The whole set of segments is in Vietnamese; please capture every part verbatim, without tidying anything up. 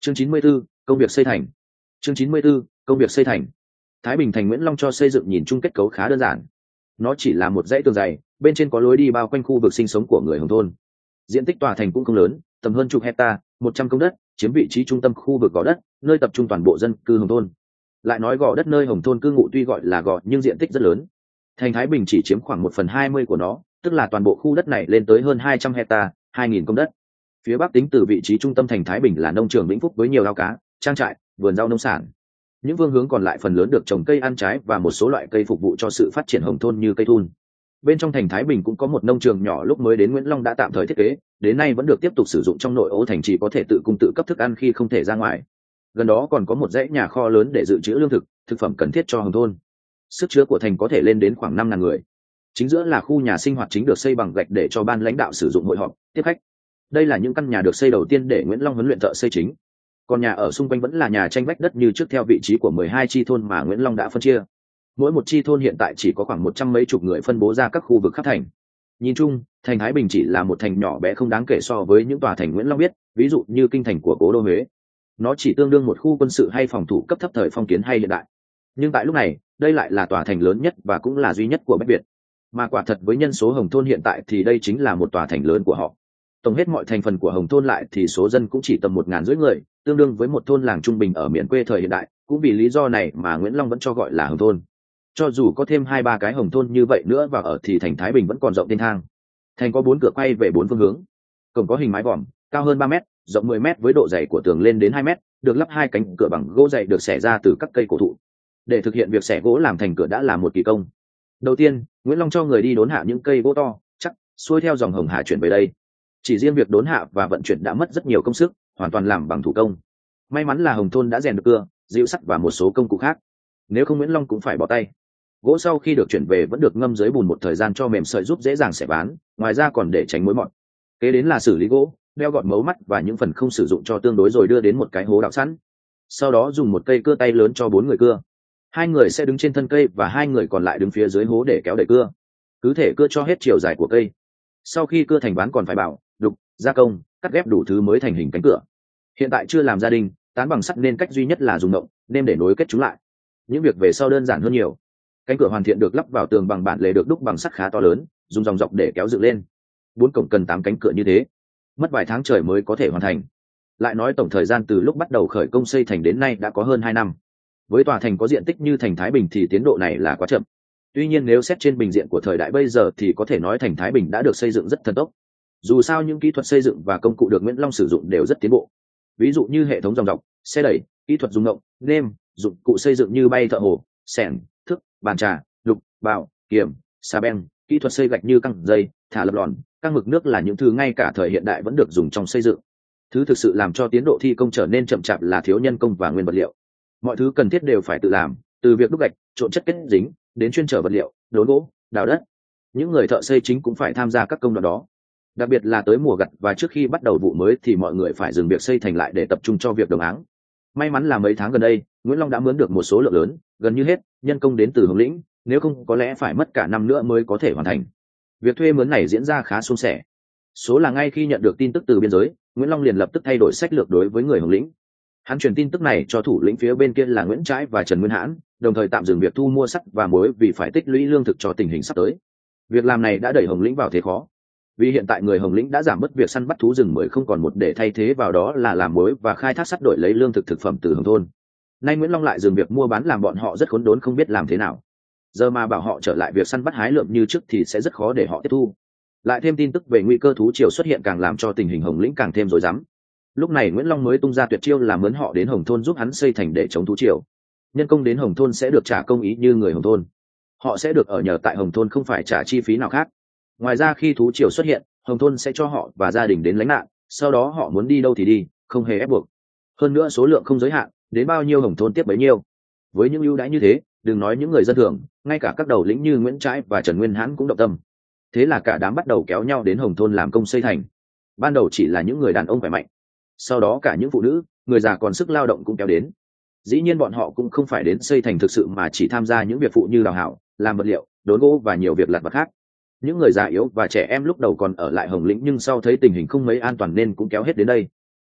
chương chín mươi 94, công việc xây thành. chương chín mươi 94, công việc xây thành. Thái Bình thành Nguyễn Long cho xây dựng nhìn chung kết cấu khá đơn giản. Nó chỉ là một dãy tường dày, bên trên có lối đi bao quanh khu vực sinh sống của người Hồng thôn. Diện tích tòa thành cũng không lớn, tầm hơn chục hecta, một trăm công đất, chiếm vị trí trung tâm khu vực gò đất, nơi tập trung toàn bộ dân cư Hồng thôn. Lại nói gò đất nơi Hồng thôn cư ngụ tuy gọi là gò nhưng diện tích rất lớn. Thành Thái Bình chỉ chiếm khoảng một phần hai mươi của nó, tức là toàn bộ khu đất này lên tới hơn hai trăm hecta, hai nghìn công đất. Phía bắc tính từ vị trí trung tâm thành Thái Bình là nông trường Vĩnh Phúc với nhiều ao cá, trang trại, vườn rau nông sản. Những phương hướng còn lại phần lớn được trồng cây ăn trái và một số loại cây phục vụ cho sự phát triển Hồng thôn như cây thun. Bên trong thành Thái Bình cũng có một nông trường nhỏ, lúc mới đến Nguyễn Long đã tạm thời thiết kế, đến nay vẫn được tiếp tục sử dụng trong nội ô thành, chỉ có thể tự cung tự cấp thức ăn khi không thể ra ngoài. Gần đó còn có một dãy nhà kho lớn để dự trữ lương thực, thực phẩm cần thiết cho Hồng thôn. Sức chứa của thành có thể lên đến khoảng năm ngàn người. Chính giữa là khu nhà sinh hoạt chính được xây bằng gạch để cho ban lãnh đạo sử dụng hội họp, tiếp khách. Đây là những căn nhà được xây đầu tiên để Nguyễn Long huấn luyện thợ xây chính. Còn nhà ở xung quanh vẫn là nhà tranh vách đất như trước theo vị trí của mười hai chi thôn mà Nguyễn Long đã phân chia. Mỗi một chi thôn hiện tại chỉ có khoảng một trăm mấy chục người phân bố ra các khu vực khắp thành. Nhìn chung, thành Thái Bình chỉ là một thành nhỏ bé không đáng kể so với những tòa thành Nguyễn Long biết, ví dụ như kinh thành của cố đô Huế. Nó chỉ tương đương một khu quân sự hay phòng thủ cấp thấp thời phong kiến hay hiện đại. Nhưng tại lúc này, đây lại là tòa thành lớn nhất và cũng là duy nhất của Bách Việt. Mà quả thật với nhân số Hồng thôn hiện tại thì đây chính là một tòa thành lớn của họ. Tổng hết mọi thành phần của Hồng thôn lại thì số dân cũng chỉ tầm một ngàn rưỡi người, tương đương với một thôn làng trung bình ở miền quê thời hiện đại. Cũng vì lý do này mà Nguyễn Long vẫn cho gọi là Hồng thôn. Cho dù có thêm hai ba cái Hồng thôn như vậy nữa vào ở thì thành Thái Bình vẫn còn rộng thênh thang. Thành có bốn cửa quay về bốn phương hướng. Cổng có hình mái vòm, cao hơn ba mét, rộng mười mét với độ dày của tường lên đến hai mét, được lắp hai cánh cửa bằng gỗ dày được xẻ ra từ các cây cổ thụ. Để thực hiện việc xẻ gỗ làm thành cửa đã là một kỳ công. Đầu tiên, Nguyễn Long cho người đi đốn hạ những cây gỗ to, chắc, xuôi theo dòng Hồng Hà chuyển về đây. Chỉ riêng việc đốn hạ và vận chuyển đã mất rất nhiều công sức, hoàn toàn làm bằng thủ công. May mắn là Hồng thôn đã rèn được cưa, dịu sắt và một số công cụ khác. Nếu không Nguyễn Long cũng phải bỏ tay. Gỗ sau khi được chuyển về vẫn được ngâm dưới bùn một thời gian cho mềm sợi giúp dễ dàng xẻ bán, ngoài ra còn để tránh mối mọt. Kế đến là xử lý gỗ, đeo gọt mấu mắt và những phần không sử dụng cho tương đối rồi đưa đến một cái hố đào sẵn. Sau đó dùng một cây cưa tay lớn cho bốn người cưa. Hai người sẽ đứng trên thân cây và hai người còn lại đứng phía dưới hố để kéo đẩy cưa. Cứ thể cưa cho hết chiều dài của cây. Sau khi cưa thành ván còn phải bảo, đục, gia công, cắt ghép đủ thứ mới thành hình cánh cửa. Hiện tại chưa làm gia đình, tán bằng sắt nên cách duy nhất là dùng nộng, nêm để nối kết chúng lại. Những việc về sau đơn giản hơn nhiều. Cánh cửa hoàn thiện được lắp vào tường bằng bản lề được đúc bằng sắt khá to lớn, dùng dòng dọc để kéo dựng lên. Bốn cổng cần tám cánh cửa như thế, mất vài tháng trời mới có thể hoàn thành. Lại nói tổng thời gian từ lúc bắt đầu khởi công xây thành đến nay đã có hơn hai năm. Với tòa thành có diện tích như thành Thái Bình thì tiến độ này là quá chậm. Tuy nhiên nếu xét trên bình diện của thời đại bây giờ thì có thể nói thành Thái Bình đã được xây dựng rất thần tốc. Dù sao những kỹ thuật xây dựng và công cụ được Nguyễn Long sử dụng đều rất tiến bộ. Ví dụ như hệ thống dòng dọc, xe đẩy, kỹ thuật dung động, nêm, dụng cụ xây dựng như bay thợ hồ, xẻng, thước, bàn trà, lục, bào, kiềm, xà beng, kỹ thuật xây gạch như căng dây, thả lập lòn, các mực nước là những thứ ngay cả thời hiện đại vẫn được dùng trong xây dựng. Thứ thực sự làm cho tiến độ thi công trở nên chậm chạp là thiếu nhân công và nguyên vật liệu. Mọi thứ cần thiết đều phải tự làm, từ việc đúc gạch, trộn chất kết dính, đến chuyên chở vật liệu, đốn gỗ, đào đất. Những người thợ xây chính cũng phải tham gia các công đoạn đó. Đặc biệt là tới mùa gặt và trước khi bắt đầu vụ mới thì mọi người phải dừng việc xây thành lại để tập trung cho việc đồng áng. May mắn là mấy tháng gần đây, Nguyễn Long đã mướn được một số lượng lớn, gần như hết nhân công đến từ Hồng Lĩnh, nếu không có lẽ phải mất cả năm nữa mới có thể hoàn thành. Việc thuê mướn này diễn ra khá suôn sẻ. Số là ngay khi nhận được tin tức từ biên giới, Nguyễn Long liền lập tức thay đổi sách lược đối với người Hồng Lĩnh. Hắn truyền tin tức này cho thủ lĩnh phía bên kia là Nguyễn Trãi và Trần Nguyên Hãn, đồng thời tạm dừng việc thu mua sắt và muối vì phải tích lũy lương thực cho tình hình sắp tới. Việc làm này đã đẩy Hồng Lĩnh vào thế khó. Vì hiện tại người Hồng Lĩnh đã giảm bớt việc săn bắt thú rừng mới, không còn một để thay thế vào đó là làm muối và khai thác sắt đổi lấy lương thực thực phẩm từ Hồng thôn. Nay Nguyễn Long lại dừng việc mua bán làm bọn họ rất khốn đốn không biết làm thế nào. Giờ mà bảo họ trở lại việc săn bắt hái lượm như trước thì sẽ rất khó để họ tiếp thu. Lại thêm tin tức về nguy cơ thú triều xuất hiện càng làm cho tình hình Hồng Lĩnh càng thêm rối rắm. Lúc này Nguyễn Long mới tung ra tuyệt chiêu là mướn họ đến Hồng thôn giúp hắn xây thành để chống thú triều. Nhân công đến Hồng thôn sẽ được trả công ý như người Hồng thôn. Họ sẽ được ở nhờ tại Hồng thôn, không phải trả chi phí nào khác. Ngoài ra khi thú triều xuất hiện, Hồng thôn sẽ cho họ và gia đình đến lánh nạn, sau đó họ muốn đi đâu thì đi, không hề ép buộc. Hơn nữa số lượng không giới hạn, đến bao nhiêu Hồng thôn tiếp bấy nhiêu. Với những ưu đãi như thế, đừng nói những người dân thường, ngay cả các đầu lĩnh như Nguyễn Trãi và Trần Nguyên Hãn cũng động tâm. Thế là cả đám bắt đầu kéo nhau đến Hồng thôn làm công xây thành. Ban đầu chỉ là những người đàn ông khỏe mạnh, sau đó cả những phụ nữ, người già còn sức lao động cũng kéo đến. Dĩ nhiên bọn họ cũng không phải đến xây thành thực sự mà chỉ tham gia những việc phụ như đào hảo, làm vật liệu, đốn gỗ và nhiều việc lặt vặt khác. Những người già yếu và trẻ em lúc đầu còn ở lại Hồng Lĩnh nhưng sau thấy tình hình không mấy an toàn nên cũng kéo hết đến đây.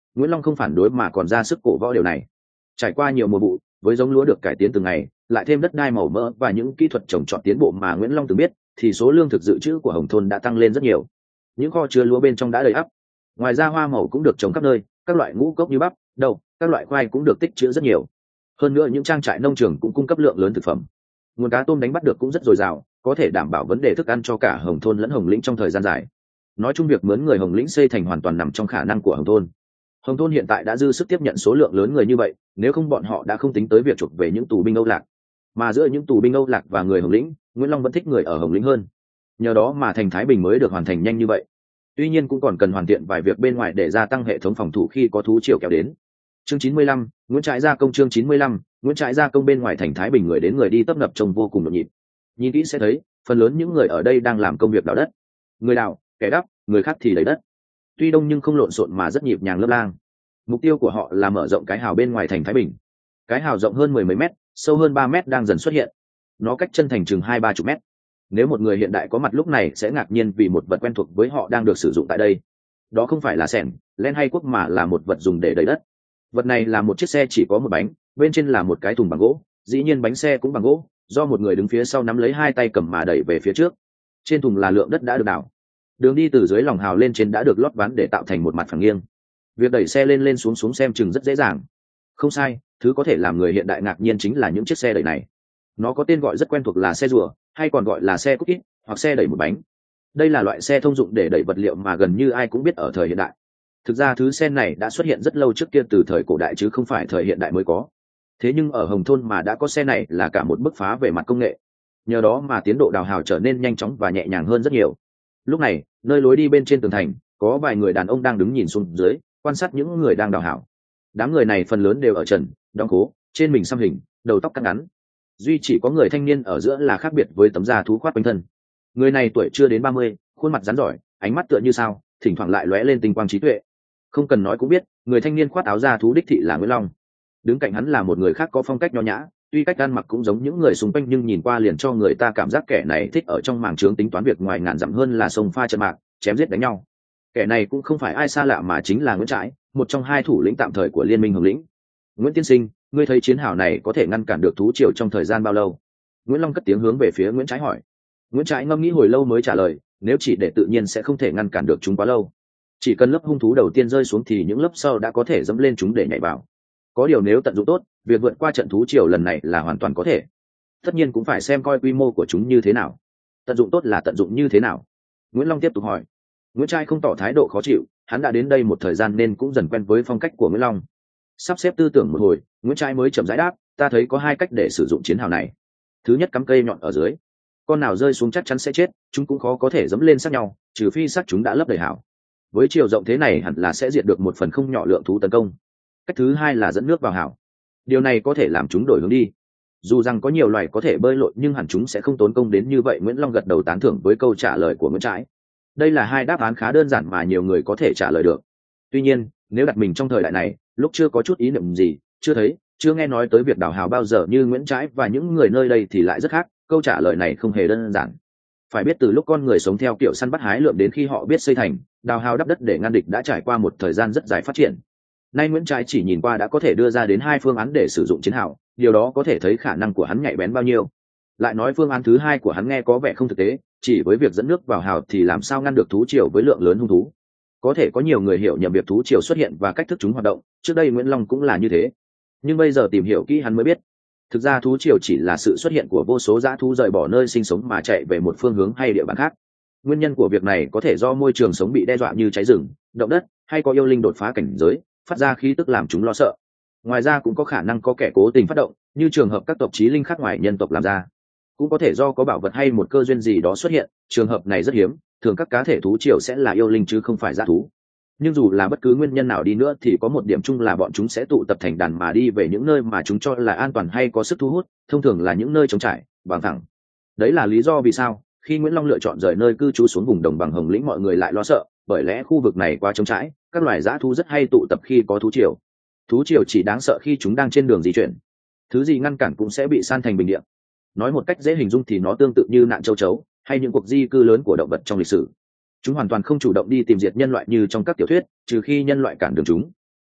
Nguyễn Long không phản đối mà còn ra sức cổ võ điều này. Trải qua nhiều mùa vụ, với giống lúa được cải tiến từng ngày, lại thêm đất đai màu mỡ và những kỹ thuật trồng trọt tiến bộ mà Nguyễn Long từng biết, thì số lương thực dự trữ của Hồng thôn đã tăng lên rất nhiều. Những kho chứa lúa bên trong đã đầy ắp. Ngoài ra hoa màu cũng được trồng khắp nơi, các loại ngũ cốc như bắp, đậu, các loại khoai cũng được tích trữ rất nhiều. Hơn nữa những trang trại nông trường cũng cung cấp lượng lớn thực phẩm. Nguồn cá tôm đánh bắt được cũng rất dồi dào, có thể đảm bảo vấn đề thức ăn cho cả Hồng thôn lẫn Hồng lĩnh trong thời gian dài. Nói chung việc mướn người Hồng lĩnh xây thành hoàn toàn nằm trong khả năng của Hồng thôn. Hồng thôn hiện tại đã dư sức tiếp nhận số lượng lớn người như vậy, nếu không bọn họ đã không tính tới việc chuộc về những tù binh Âu Lạc. Mà giữa những tù binh Âu Lạc và người Hồng lĩnh, Nguyễn Long vẫn thích người ở Hồng lĩnh hơn. Nhờ đó mà thành Thái Bình mới được hoàn thành nhanh như vậy. Tuy nhiên cũng còn cần hoàn thiện vài việc bên ngoài để gia tăng hệ thống phòng thủ khi có thú triều kéo đến. Chương chín mươi lăm, Nguyễn Trãi gia công. Chương chín mươi lăm, Nguyễn Trãi gia công. Bên ngoài thành Thái Bình người đến người đi tấp nập trông vô cùng nhộn nhịp. Nhìn kỹ sẽ thấy, phần lớn những người ở đây đang làm công việc đào đất. Người đào, kẻ đắp, người khác thì lấy đất. Tuy đông nhưng không lộn xộn mà rất nhịp nhàng lớp lang. Mục tiêu của họ là mở rộng cái hào bên ngoài thành Thái Bình. Cái hào rộng hơn mười mấy mét, sâu hơn ba mét đang dần xuất hiện. Nó cách chân thành chừng hai ba chục mét. Nếu một người hiện đại có mặt lúc này sẽ ngạc nhiên vì một vật quen thuộc với họ đang được sử dụng tại đây. Đó không phải là xẻng, len hay cuốc mà là một vật dùng để đẩy đất. Vật này là một chiếc xe chỉ có một bánh, bên trên là một cái thùng bằng gỗ, dĩ nhiên bánh xe cũng bằng gỗ, do một người đứng phía sau nắm lấy hai tay cầm mà đẩy về phía trước. Trên thùng là lượng đất đã được đào. Đường đi từ dưới lòng hào lên trên đã được lót ván để tạo thành một mặt phẳng nghiêng. Việc đẩy xe lên lên xuống xuống xem chừng rất dễ dàng. Không sai, thứ có thể làm người hiện đại ngạc nhiên chính là những chiếc xe đẩy này. Nó có tên gọi rất quen thuộc là xe rùa, hay còn gọi là xe cút kít, hoặc xe đẩy một bánh. Đây là loại xe thông dụng để đẩy vật liệu mà gần như ai cũng biết ở thời hiện đại. Thực ra thứ xe này đã xuất hiện rất lâu trước kia, từ thời cổ đại chứ không phải thời hiện đại mới có. Thế nhưng ở Hồng thôn mà đã có xe này là cả một bứt phá về mặt công nghệ. Nhờ đó mà tiến độ đào hào trở nên nhanh chóng và nhẹ nhàng hơn rất nhiều. Lúc này, nơi lối đi bên trên tường thành, có vài người đàn ông đang đứng nhìn xuống dưới, quan sát những người đang đào hào. Đám người này phần lớn đều ở trần, đóng cố, trên mình xăm hình, đầu tóc cắt ngắn. Duy chỉ có người thanh niên ở giữa là khác biệt với tấm da thú khoát quanh thân. Người này tuổi chưa đến ba mươi, khuôn mặt rắn giỏi, ánh mắt tựa như sao, thỉnh thoảng lại lóe lên tinh quang trí tuệ. Không cần nói cũng biết, người thanh niên khoác áo da thú đích thị là Nguyễn Long. Đứng cạnh hắn là một người khác có phong cách nho nhã, tuy cách ăn mặc cũng giống những người xung quanh nhưng nhìn qua liền cho người ta cảm giác kẻ này thích ở trong mảng trướng tính toán việc ngoài ngàn dặm hơn là sông pha trận mạc, chém giết đánh nhau. Kẻ này cũng không phải ai xa lạ mà chính là Nguyễn Trãi, một trong hai thủ lĩnh tạm thời của Liên minh Hồng lĩnh. Nguyễn tiên sinh, ngươi thấy chiến hào này có thể ngăn cản được thú triều trong thời gian bao lâu? Nguyễn Long cất tiếng hướng về phía Nguyễn Trãi hỏi. Nguyễn Trãi ngẫm nghĩ hồi lâu mới trả lời, nếu chỉ để tự nhiên sẽ không thể ngăn cản được chúng quá lâu. Chỉ cần lớp hung thú đầu tiên rơi xuống thì những lớp sau đã có thể dẫm lên chúng để nhảy vào. Có điều nếu tận dụng tốt, việc vượt qua trận thú triều lần này là hoàn toàn có thể. Tất nhiên cũng phải xem coi quy mô của chúng như thế nào. Tận dụng tốt là tận dụng như thế nào? Nguyễn Long tiếp tục hỏi. Nguyễn Trãi không tỏ thái độ khó chịu, hắn đã đến đây một thời gian nên cũng dần quen với phong cách của Nguyễn Long. Sắp xếp tư tưởng một hồi, Nguyễn Trãi mới chậm rãi đáp, ta thấy có hai cách để sử dụng chiến hào này. Thứ nhất, cắm cây nhọn ở dưới. Con nào rơi xuống chắc chắn sẽ chết, chúng cũng khó có thể dẫm lên sát nhau, trừ phi xác chúng đã lấp đầy hào. Với chiều rộng thế này hẳn là sẽ diệt được một phần không nhỏ lượng thú tấn công. Cách thứ hai là dẫn nước vào hào. Điều này có thể làm chúng đổi hướng đi. Dù rằng có nhiều loài có thể bơi lội nhưng hẳn chúng sẽ không tốn công đến như vậy. Nguyễn Long gật đầu tán thưởng với câu trả lời của Nguyễn Trãi. Đây là hai đáp án khá đơn giản mà nhiều người có thể trả lời được. Tuy nhiên, nếu đặt mình trong thời đại này, lúc chưa có chút ý niệm gì, chưa thấy, chưa nghe nói tới việc đào hào bao giờ như Nguyễn Trãi và những người nơi đây thì lại rất khác. Câu trả lời này không hề đơn giản. Phải biết từ lúc con người sống theo kiểu săn bắt hái lượm đến khi họ biết xây thành, đào hào đắp đất để ngăn địch đã trải qua một thời gian rất dài phát triển. Nay Nguyễn Trãi chỉ nhìn qua đã có thể đưa ra đến hai phương án để sử dụng chiến hào, điều đó có thể thấy khả năng của hắn nhạy bén bao nhiêu. Lại nói phương án thứ hai của hắn nghe có vẻ không thực tế, chỉ với việc dẫn nước vào hào thì làm sao ngăn được thú triều với lượng lớn hung thú. Có thể có nhiều người hiểu nhầm việc thú triều xuất hiện và cách thức chúng hoạt động, trước đây Nguyễn Long cũng là như thế. Nhưng bây giờ tìm hiểu kỹ hắn mới biết, thực ra thú triều chỉ là sự xuất hiện của vô số dã thú rời bỏ nơi sinh sống mà chạy về một phương hướng hay địa bàn khác. Nguyên nhân của việc này có thể do môi trường sống bị đe dọa như cháy rừng, động đất, hay có yêu linh đột phá cảnh giới, phát ra khí tức làm chúng lo sợ. Ngoài ra cũng có khả năng có kẻ cố tình phát động, như trường hợp các tộc chí linh khác ngoài nhân tộc làm ra. Cũng có thể do có bảo vật hay một cơ duyên gì đó xuất hiện, trường hợp này rất hiếm, thường các cá thể thú triều sẽ là yêu linh chứ không phải dã thú. Nhưng dù là bất cứ nguyên nhân nào đi nữa thì có một điểm chung là bọn chúng sẽ tụ tập thành đàn mà đi về những nơi mà chúng cho là an toàn hay có sức thu hút, thông thường là những nơi trống trải, bằng phẳng. Đấy là lý do vì sao khi Nguyễn Long lựa chọn rời nơi cư trú xuống vùng đồng bằng Hồng lĩnh mọi người lại lo sợ, bởi lẽ khu vực này quá trống trải, các loài dã thú rất hay tụ tập khi có thú triều. Thú triều chỉ đáng sợ khi chúng đang trên đường di chuyển, thứ gì ngăn cản cũng sẽ bị san thành bình địa. Nói một cách dễ hình dung thì nó tương tự như nạn châu chấu hay những cuộc di cư lớn của động vật trong lịch sử. Chúng hoàn toàn không chủ động đi tìm diệt nhân loại như trong các tiểu thuyết, trừ khi nhân loại cản đường chúng.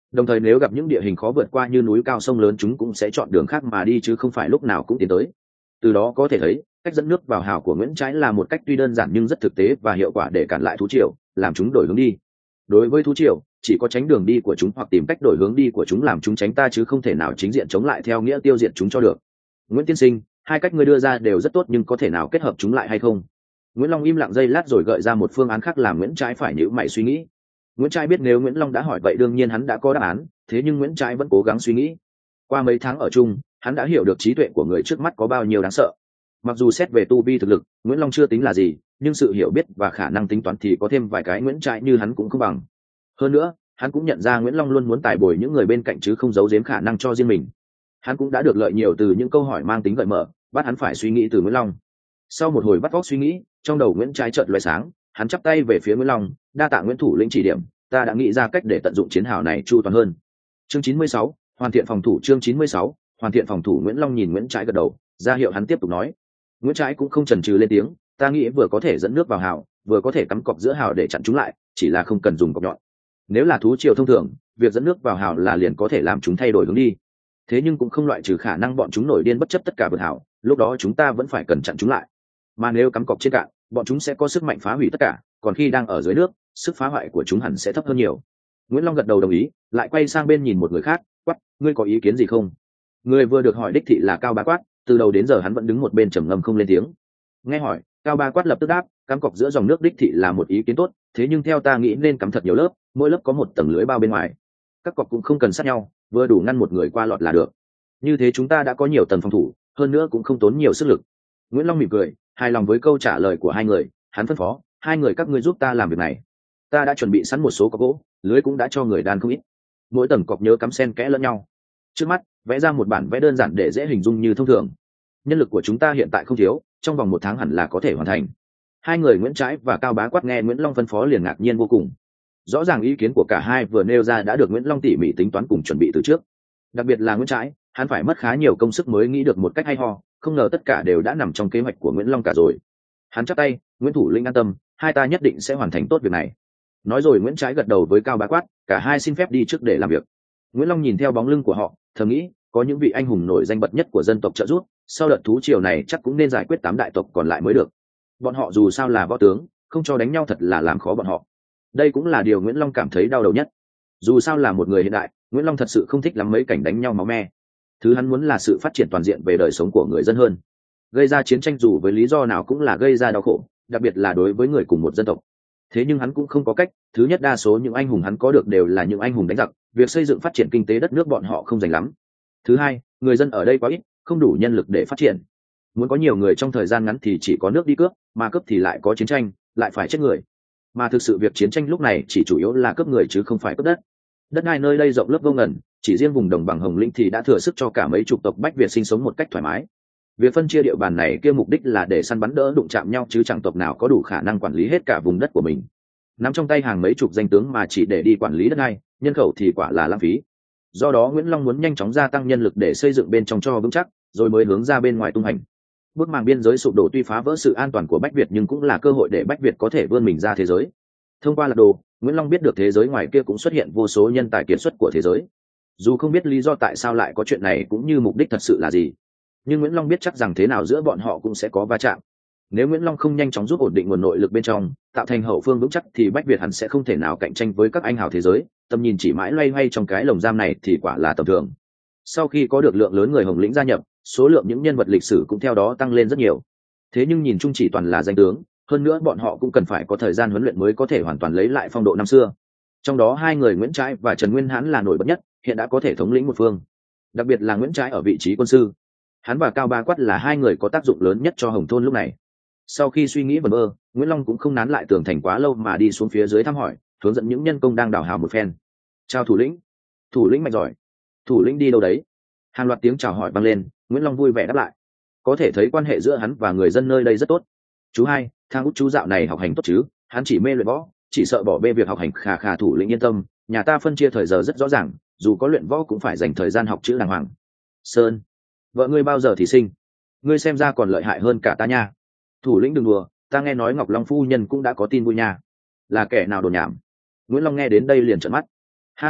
Đồng thời nếu gặp những địa hình khó vượt qua như núi cao sông lớn, chúng cũng sẽ chọn đường khác mà đi chứ không phải lúc nào cũng tiến tới. Từ đó có thể thấy cách dẫn nước vào hào của Nguyễn Trãi là một cách tuy đơn giản nhưng rất thực tế và hiệu quả để cản lại thú triều, làm chúng đổi hướng đi. Đối với thú triều, chỉ có tránh đường đi của chúng hoặc tìm cách đổi hướng đi của chúng làm chúng tránh ta, chứ không thể nào chính diện chống lại theo nghĩa tiêu diệt chúng cho được. Nguyễn tiên sinh, hai cách ngươi đưa ra đều rất tốt, nhưng có thể nào kết hợp chúng lại hay không? Nguyễn Long im lặng giây lát rồi gợi ra một phương án khác làm Nguyễn Trãi phải nhíu mày suy nghĩ. Nguyễn Trãi biết nếu Nguyễn Long đã hỏi vậy đương nhiên hắn đã có đáp án, thế nhưng Nguyễn Trãi vẫn cố gắng suy nghĩ. Qua mấy tháng ở chung, hắn đã hiểu được trí tuệ của người trước mắt có bao nhiêu đáng sợ. Mặc dù xét về tu vi thực lực, Nguyễn Long chưa tính là gì, nhưng sự hiểu biết và khả năng tính toán thì có thêm vài cái Nguyễn Trãi như hắn cũng không bằng. Hơn nữa, hắn cũng nhận ra Nguyễn Long luôn muốn tài bồi những người bên cạnh chứ không giấu giếm khả năng cho riêng mình. Hắn cũng đã được lợi nhiều từ những câu hỏi mang tính gợi mở, bắt hắn phải suy nghĩ từ Nguyễn Long. Sau một hồi vắt vóc suy nghĩ, trong đầu Nguyễn Trãi chợt lóe sáng, hắn chắp tay về phía Nguyễn Long, đa tạ Nguyễn thủ lĩnh chỉ điểm, ta đã nghĩ ra cách để tận dụng chiến hào này chu toàn hơn. Chương chín mươi sáu, hoàn thiện phòng thủ. Chương chín mươi sáu, hoàn thiện phòng thủ. Nguyễn Long nhìn Nguyễn Trãi gật đầu, ra hiệu hắn tiếp tục nói. Nguyễn Trãi cũng không chần chừ lên tiếng, ta nghĩ vừa có thể dẫn nước vào hào, vừa có thể cắm cọc giữa hào để chặn chúng lại, chỉ là không cần dùng cọc nhọn. Nếu là thú triều thông thường, việc dẫn nước vào hào là liền có thể làm chúng thay đổi hướng đi. Thế nhưng cũng không loại trừ khả năng bọn chúng nổi điên bất chấp tất cả vượt hào, lúc đó chúng ta vẫn phải cần chặn chúng lại. Mà nếu cắm cọc trên cạn, bọn chúng sẽ có sức mạnh phá hủy tất cả, còn khi đang ở dưới nước, sức phá hoại của chúng hẳn sẽ thấp hơn nhiều. Nguyễn Long gật đầu đồng ý, lại quay sang bên nhìn một người khác, quát, ngươi có ý kiến gì không? Người vừa được hỏi đích thị là Cao Bá Quát, từ đầu đến giờ hắn vẫn đứng một bên trầm ngâm không lên tiếng. Nghe hỏi, Cao Bá Quát lập tức đáp, cắm cọc giữa dòng nước đích thị là một ý kiến tốt, thế nhưng theo ta nghĩ nên cắm thật nhiều lớp, mỗi lớp có một tầng lưới bao bên ngoài. Các cọc cũng không cần sát nhau, vừa đủ ngăn một người qua lọt là được. Như thế chúng ta đã có nhiều tầng phòng thủ, hơn nữa cũng không tốn nhiều sức lực. Nguyễn Long mỉm cười, hài lòng với câu trả lời của hai người, hắn phân phó, hai người các ngươi giúp ta làm việc này. Ta đã chuẩn bị sẵn một số cọc gỗ, lưới cũng đã cho người đan không ít. Mỗi tầng cọc nhớ cắm xen kẽ lẫn nhau. Trước mắt, vẽ ra một bản vẽ đơn giản để dễ hình dung như thông thường. Nhân lực của chúng ta hiện tại không thiếu, trong vòng một tháng hẳn là có thể hoàn thành. Hai người Nguyễn Trãi và Cao Bá Quát nghe Nguyễn Long phân phó liền ngạc nhiên vô cùng. Rõ ràng ý kiến của cả hai vừa nêu ra đã được Nguyễn Long tỉ mỉ tính toán cùng chuẩn bị từ trước. Đặc biệt là Nguyễn Trãi, hắn phải mất khá nhiều công sức mới nghĩ được một cách hay ho, không ngờ tất cả đều đã nằm trong kế hoạch của Nguyễn Long cả rồi. Hắn chắp tay, Nguyễn thủ lĩnh an tâm, hai ta nhất định sẽ hoàn thành tốt việc này. Nói rồi Nguyễn Trãi gật đầu với Cao Bá Quát, cả hai xin phép đi trước để làm việc. Nguyễn Long nhìn theo bóng lưng của họ, thầm nghĩ, có những vị anh hùng nổi danh bật nhất của dân tộc trợ giúp, sau đợt thú triều này chắc cũng nên giải quyết tám đại tộc còn lại mới được. Bọn họ dù sao là võ tướng, không cho đánh nhau thật là làm khó bọn họ. Đây cũng là điều Nguyễn Long cảm thấy đau đầu nhất. Dù sao là một người hiện đại, Nguyễn Long thật sự không thích lắm mấy cảnh đánh nhau máu me. Thứ hắn muốn là sự phát triển toàn diện về đời sống của người dân hơn. Gây ra chiến tranh dù với lý do nào cũng là gây ra đau khổ, đặc biệt là đối với người cùng một dân tộc. Thế nhưng hắn cũng không có cách, thứ nhất đa số những anh hùng hắn có được đều là những anh hùng đánh giặc, việc xây dựng phát triển kinh tế đất nước bọn họ không dành lắm. Thứ hai, người dân ở đây quá ít, không đủ nhân lực để phát triển. Muốn có nhiều người trong thời gian ngắn thì chỉ có nước đi cướp, mà cướp thì lại có chiến tranh, lại phải chết người. Mà thực sự việc chiến tranh lúc này chỉ chủ yếu là cướp người chứ không phải cướp đất. Đất đai nơi đây rộng lớp vô ngần, chỉ riêng vùng đồng bằng Hồng Lĩnh thì đã thừa sức cho cả mấy chục tộc Bách Việt sinh sống một cách thoải mái. Việc phân chia địa bàn này kia mục đích là để săn bắn đỡ đụng chạm nhau chứ chẳng tộc nào có đủ khả năng quản lý hết cả vùng đất của mình. Nắm trong tay hàng mấy chục danh tướng mà chỉ để đi quản lý đất đai, nhân khẩu thì quả là lãng phí. Do đó Nguyễn Long muốn nhanh chóng gia tăng nhân lực để xây dựng bên trong cho vững chắc, rồi mới hướng ra bên ngoài tung hành. Bức màn biên giới sụp đổ tuy phá vỡ sự an toàn của Bách Việt nhưng cũng là cơ hội để Bách Việt có thể vươn mình ra thế giới. Thông qua lạc đồ, Nguyễn Long biết được thế giới ngoài kia cũng xuất hiện vô số nhân tài kiệt xuất của thế giới. Dù không biết lý do tại sao lại có chuyện này cũng như mục đích thật sự là gì, nhưng Nguyễn Long biết chắc rằng thế nào giữa bọn họ cũng sẽ có va chạm. Nếu Nguyễn Long không nhanh chóng giúp ổn định nguồn nội lực bên trong, tạo thành hậu phương vững chắc thì Bách Việt hẳn sẽ không thể nào cạnh tranh với các anh hào thế giới, tầm nhìn chỉ mãi loay hoay trong cái lồng giam này thì quả là tầm thường. Sau khi có được lượng lớn người Hồng Lĩnh gia nhập, số lượng những nhân vật lịch sử cũng theo đó tăng lên rất nhiều. Thế nhưng nhìn chung chỉ toàn là danh tướng, hơn nữa bọn họ cũng cần phải có thời gian huấn luyện mới có thể hoàn toàn lấy lại phong độ năm xưa. Trong đó hai người Nguyễn Trãi và Trần Nguyên Hãn là nổi bật nhất, hiện đã có thể thống lĩnh một phương. Đặc biệt là Nguyễn Trãi ở vị trí quân sư, hắn và Cao Bá Quát là hai người có tác dụng lớn nhất cho Hồng Thôn lúc này. Sau khi suy nghĩ vẩn vơ, Nguyễn Long cũng không nán lại tường thành quá lâu mà đi xuống phía dưới thăm hỏi, hướng dẫn những nhân công đang đào hào một phen. Chào thủ lĩnh. Thủ lĩnh mạnh giỏi. Thủ lĩnh đi đâu đấy? Hàng loạt tiếng chào hỏi vang lên, Nguyễn Long vui vẻ đáp lại. Có thể thấy quan hệ giữa hắn và người dân nơi đây rất tốt. Chú hai, thang út chú dạo này học hành tốt chứ? Hắn chỉ mê luyện võ, chỉ sợ bỏ bê việc học hành. Khà khà. Thủ lĩnh yên tâm, nhà ta phân chia thời giờ rất rõ ràng, dù có luyện võ cũng phải dành thời gian học chữ đàng hoàng. Sơn, vợ ngươi bao giờ thì sinh? Ngươi xem ra còn lợi hại hơn cả ta nha. Thủ lĩnh đừng đùa, ta nghe nói Ngọc Long phu nhân cũng đã có tin vui nha. Là kẻ nào đồn nhảm? Nguyễn Long nghe đến đây liền trợn mắt. Ha ha,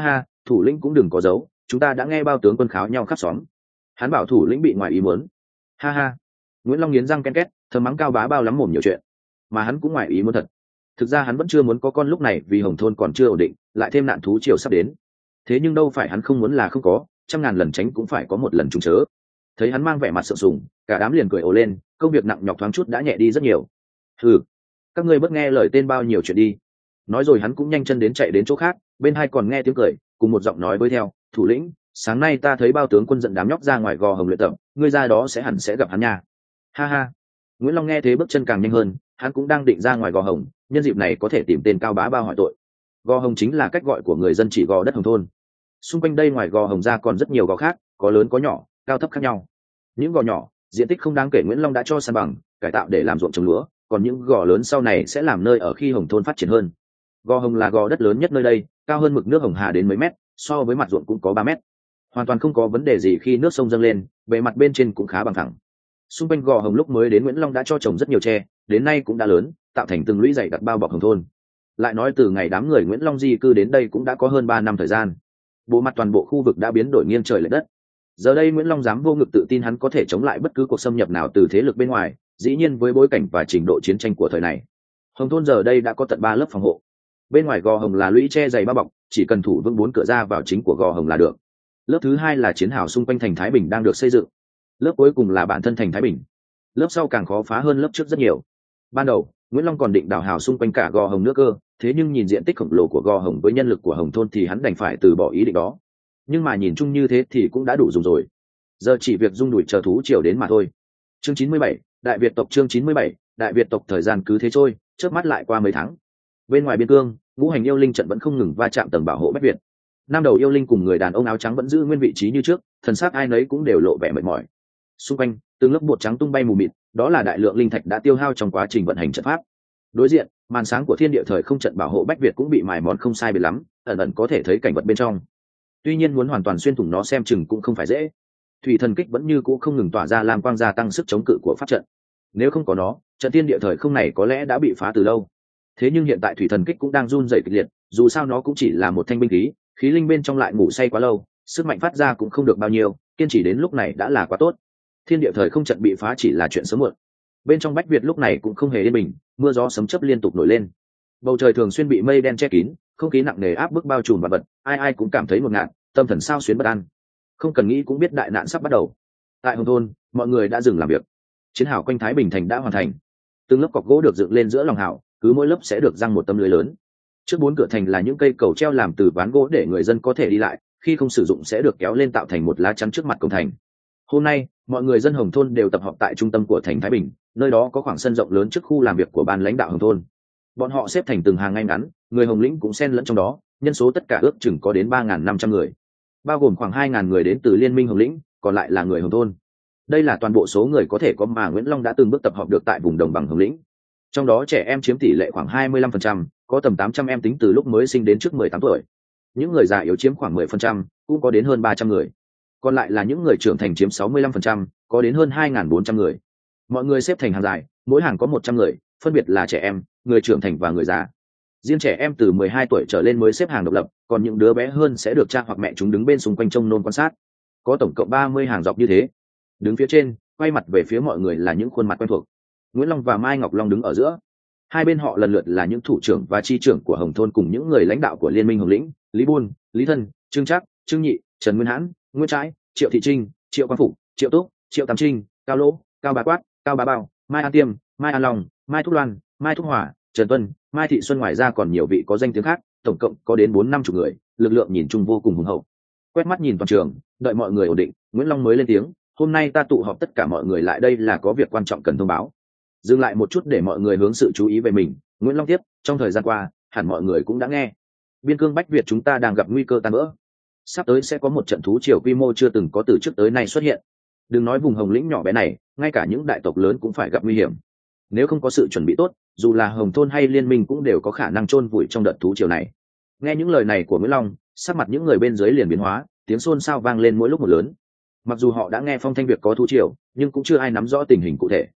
thủ lĩnh cũng đừng có giấu, chúng ta đã nghe bao tướng quân kháo nhau khắp xóm. Hắn bảo thủ lĩnh bị ngoài ý muốn. Ha ha. Nguyễn Long nghiến răng ken két, thầm mắng Cao Bá Bao lắm mồm nhiều chuyện, mà hắn cũng ngoài ý muốn thật. Thực ra hắn vẫn chưa muốn có con lúc này, vì Hồng thôn còn chưa ổn định, lại thêm nạn thú triều sắp đến. Thế nhưng đâu phải hắn không muốn là không có, trăm ngàn lần tránh cũng phải có một lần trùng chớ. Thấy hắn mang vẻ mặt sợ sùng, cả đám liền cười ồ lên, công việc nặng nhọc thoáng chút đã nhẹ đi rất nhiều. Hừ, các ngươi bất nghe lời tên bao nhiêu chuyện đi. Nói rồi hắn cũng nhanh chân đến chạy đến chỗ khác, bên hai còn nghe tiếng cười, cùng một giọng nói với theo, thủ lĩnh, sáng nay ta thấy bao tướng quân dẫn đám nhóc ra ngoài gò hồng luyện tập, ngươi ra đó sẽ hẳn sẽ gặp hắn nha. Ha ha. Nguyễn Long nghe thế bước chân càng nhanh hơn, hắn cũng đang định ra ngoài gò hồng, nhân dịp này có thể tìm tên Cao Bá Bao hỏi tội. Gò hồng chính là cách gọi của người dân chỉ gò đất Hồng thôn. Xung quanh đây ngoài gò hồng ra còn rất nhiều gò khác, có lớn có nhỏ, cao thấp khác nhau. Những gò nhỏ diện tích không đáng kể Nguyễn Long đã cho san bằng, cải tạo để làm ruộng trồng lúa, còn những gò lớn sau này sẽ làm nơi ở khi Hồng thôn phát triển hơn. Gò hồng là gò đất lớn nhất nơi đây, cao hơn mực nước Hồng Hà đến mấy mét, so với mặt ruộng cũng có ba mét. Hoàn toàn không có vấn đề gì khi nước sông dâng lên, bề mặt bên trên cũng khá bằng thẳng. Xung quanh gò hồng lúc mới đến Nguyễn Long đã cho trồng rất nhiều tre, đến nay cũng đã lớn, tạo thành từng lũy dày đặc bao bọc Hồng thôn. Lại nói từ ngày đám người Nguyễn Long di cư đến đây cũng đã có hơn ba năm thời gian. Bộ mặt toàn bộ khu vực đã biến đổi nghiêng trời lệch đất. Giờ đây Nguyễn Long dám vô ngực tự tin hắn có thể chống lại bất cứ cuộc xâm nhập nào từ thế lực bên ngoài, dĩ nhiên với bối cảnh và trình độ chiến tranh của thời này. Hồng thôn giờ đây đã có tận ba lớp phòng hộ. Bên ngoài gò hồng là lũy tre dày bao bọc, chỉ cần thủ vững bốn cửa ra vào chính của gò hồng là được. Lớp thứ hai là chiến hào xung quanh thành Thái Bình đang được xây dựng. Lớp cuối cùng là bản thân thành Thái Bình. Lớp sau càng khó phá hơn lớp trước rất nhiều. Ban đầu Nguyễn Long còn định đào hào xung quanh cả gò hồng nữa cơ, thế nhưng nhìn diện tích khổng lồ của gò hồng với nhân lực của Hồng thôn thì hắn đành phải từ bỏ ý định đó. Nhưng mà nhìn chung như thế thì cũng đã đủ dùng rồi. Giờ chỉ việc rung đùi chờ thú triều đến mà thôi. Chương chín mươi bảy, Đại Việt tộc. Chương chín mươi bảy, Đại Việt tộc. Thời gian cứ thế trôi, chớp mắt lại qua mấy tháng. Bên ngoài biên cương, ngũ hành yêu linh trận vẫn không ngừng va chạm tầng bảo hộ bách Việt. Năm đầu yêu linh cùng người đàn ông áo trắng vẫn giữ nguyên vị trí như trước, thần sắc ai nấy cũng đều lộ vẻ mệt mỏi. Xung quanh từng lớp bột trắng tung bay mù mịt, đó là đại lượng linh thạch đã tiêu hao trong quá trình vận hành trận pháp. Đối diện, màn sáng của thiên địa thời không trận bảo hộ bách Việt cũng bị mài mòn không sai biệt lắm, ẩn ẩn có thể thấy cảnh vật bên trong. Tuy nhiên muốn hoàn toàn xuyên thủng nó xem chừng cũng không phải dễ. Thủy thần kích vẫn như cũ không ngừng tỏa ra làm quang gia tăng sức chống cự của pháp trận. Nếu không có nó, trận thiên địa thời không này có lẽ đã bị phá từ lâu. Thế nhưng hiện tại thủy thần kích cũng đang run rẩy kịch liệt, dù sao nó cũng chỉ là một thanh binh khí, khí linh bên trong lại ngủ say quá lâu, sức mạnh phát ra cũng không được bao nhiêu, kiên trì đến lúc này đã là quá tốt. Thiên địa thời không trận bị phá chỉ là chuyện sớm muộn. Bên trong bách Việt lúc này cũng không hề yên bình, mưa gió sấm chớp liên tục nổi lên. Bầu trời thường xuyên bị mây đen che kín, không khí nặng nề áp bức bao trùm vật vật, ai ai cũng cảm thấy ngột ngạt, tâm thần sao xuyến bất an. Không cần nghĩ cũng biết đại nạn sắp bắt đầu. Tại Hồng thôn, mọi người đã dừng làm việc. Chiến hào quanh Thái Bình thành đã hoàn thành. Từng lớp cọc gỗ được dựng lên giữa lòng hào, cứ mỗi lớp sẽ được răng một tấm lưới lớn. Trước bốn cửa thành là những cây cầu treo làm từ ván gỗ để người dân có thể đi lại, khi không sử dụng sẽ được kéo lên tạo thành một lá chắn trước mặt cổng thành. Hôm nay, mọi người dân Hồng thôn đều tập hợp tại trung tâm của thành Thái Bình, nơi đó có khoảng sân rộng lớn trước khu làm việc của ban lãnh đạo Hồng thôn. Bọn họ xếp thành từng hàng ngay ngắn, người Hồng lĩnh cũng xen lẫn trong đó, nhân số tất cả ước chừng có đến ba nghìn năm trăm người, bao gồm khoảng hai nghìn người đến từ Liên minh Hồng lĩnh, còn lại là người Hồng thôn. Đây là toàn bộ số người có thể có mà Nguyễn Long đã từng bước tập hợp được tại vùng đồng bằng Hồng lĩnh. Trong đó trẻ em chiếm tỷ lệ khoảng hai mươi lăm phần trăm, có tầm tám trăm em tính từ lúc mới sinh đến trước mười tám tuổi. Những người già yếu chiếm khoảng mười phần trăm, cũng có đến hơn ba trăm người. Còn lại là những người trưởng thành chiếm sáu mươi lăm phần trăm, có đến hơn hai nghìn bốn trăm người. Mọi người xếp thành hàng dài, mỗi hàng có một trăm người, phân biệt là trẻ em, người trưởng thành và người già. Riêng trẻ em từ mười hai tuổi trở lên mới xếp hàng độc lập, còn những đứa bé hơn sẽ được cha hoặc mẹ chúng đứng bên xung quanh trông nom quan sát. Có tổng cộng ba mươi hàng dọc như thế. Đứng phía trên, quay mặt về phía mọi người là những khuôn mặt quen thuộc. Nguyễn Long và Mai Ngọc Long đứng ở giữa. Hai bên họ lần lượt là những thủ trưởng và chi trưởng của Hồng thôn cùng những người lãnh đạo của Liên minh Hồng lĩnh, Lý Buôn, Lý Thân, Trương Trác, Trương Nhị, Trần Nguyên Hãn, Nguyễn Trãi, Triệu Thị Trinh, Triệu Quang Phục, Triệu Túc, Triệu Tam Trinh, Cao Lỗ, Cao Bá Quát, Cao Bá Bao, Mai An Tiêm, Mai An Long, Mai Thúc Loan, Mai Thúc Hòa, Trần Tuân, Mai Thị Xuân, ngoài ra còn nhiều vị có danh tiếng khác, tổng cộng có đến bốn năm chục người, lực lượng nhìn chung vô cùng hùng hậu. Quét mắt nhìn toàn trường, đợi mọi người ổn định, Nguyễn Long mới lên tiếng, hôm nay ta tụ họp tất cả mọi người lại đây là có việc quan trọng cần thông báo. Dừng lại một chút để mọi người hướng sự chú ý về mình, Nguyễn Long tiếp, trong thời gian qua hẳn mọi người cũng đã nghe, biên cương bách Việt chúng ta đang gặp nguy cơ tan vỡ, sắp tới sẽ có một trận thú triều quy mô chưa từng có từ trước tới nay xuất hiện. Đừng nói vùng Hồng lĩnh nhỏ bé này, ngay cả những đại tộc lớn cũng phải gặp nguy hiểm. Nếu không có sự chuẩn bị tốt, dù là Hồng thôn hay Liên minh cũng đều có khả năng chôn vùi trong đợt thú triều này. Nghe những lời này của Nguyễn Long, sắc mặt những người bên dưới liền biến hóa, tiếng xôn xao vang lên mỗi lúc một lớn. Mặc dù họ đã nghe phong thanh việc có thú triều, nhưng cũng chưa ai nắm rõ tình hình cụ thể.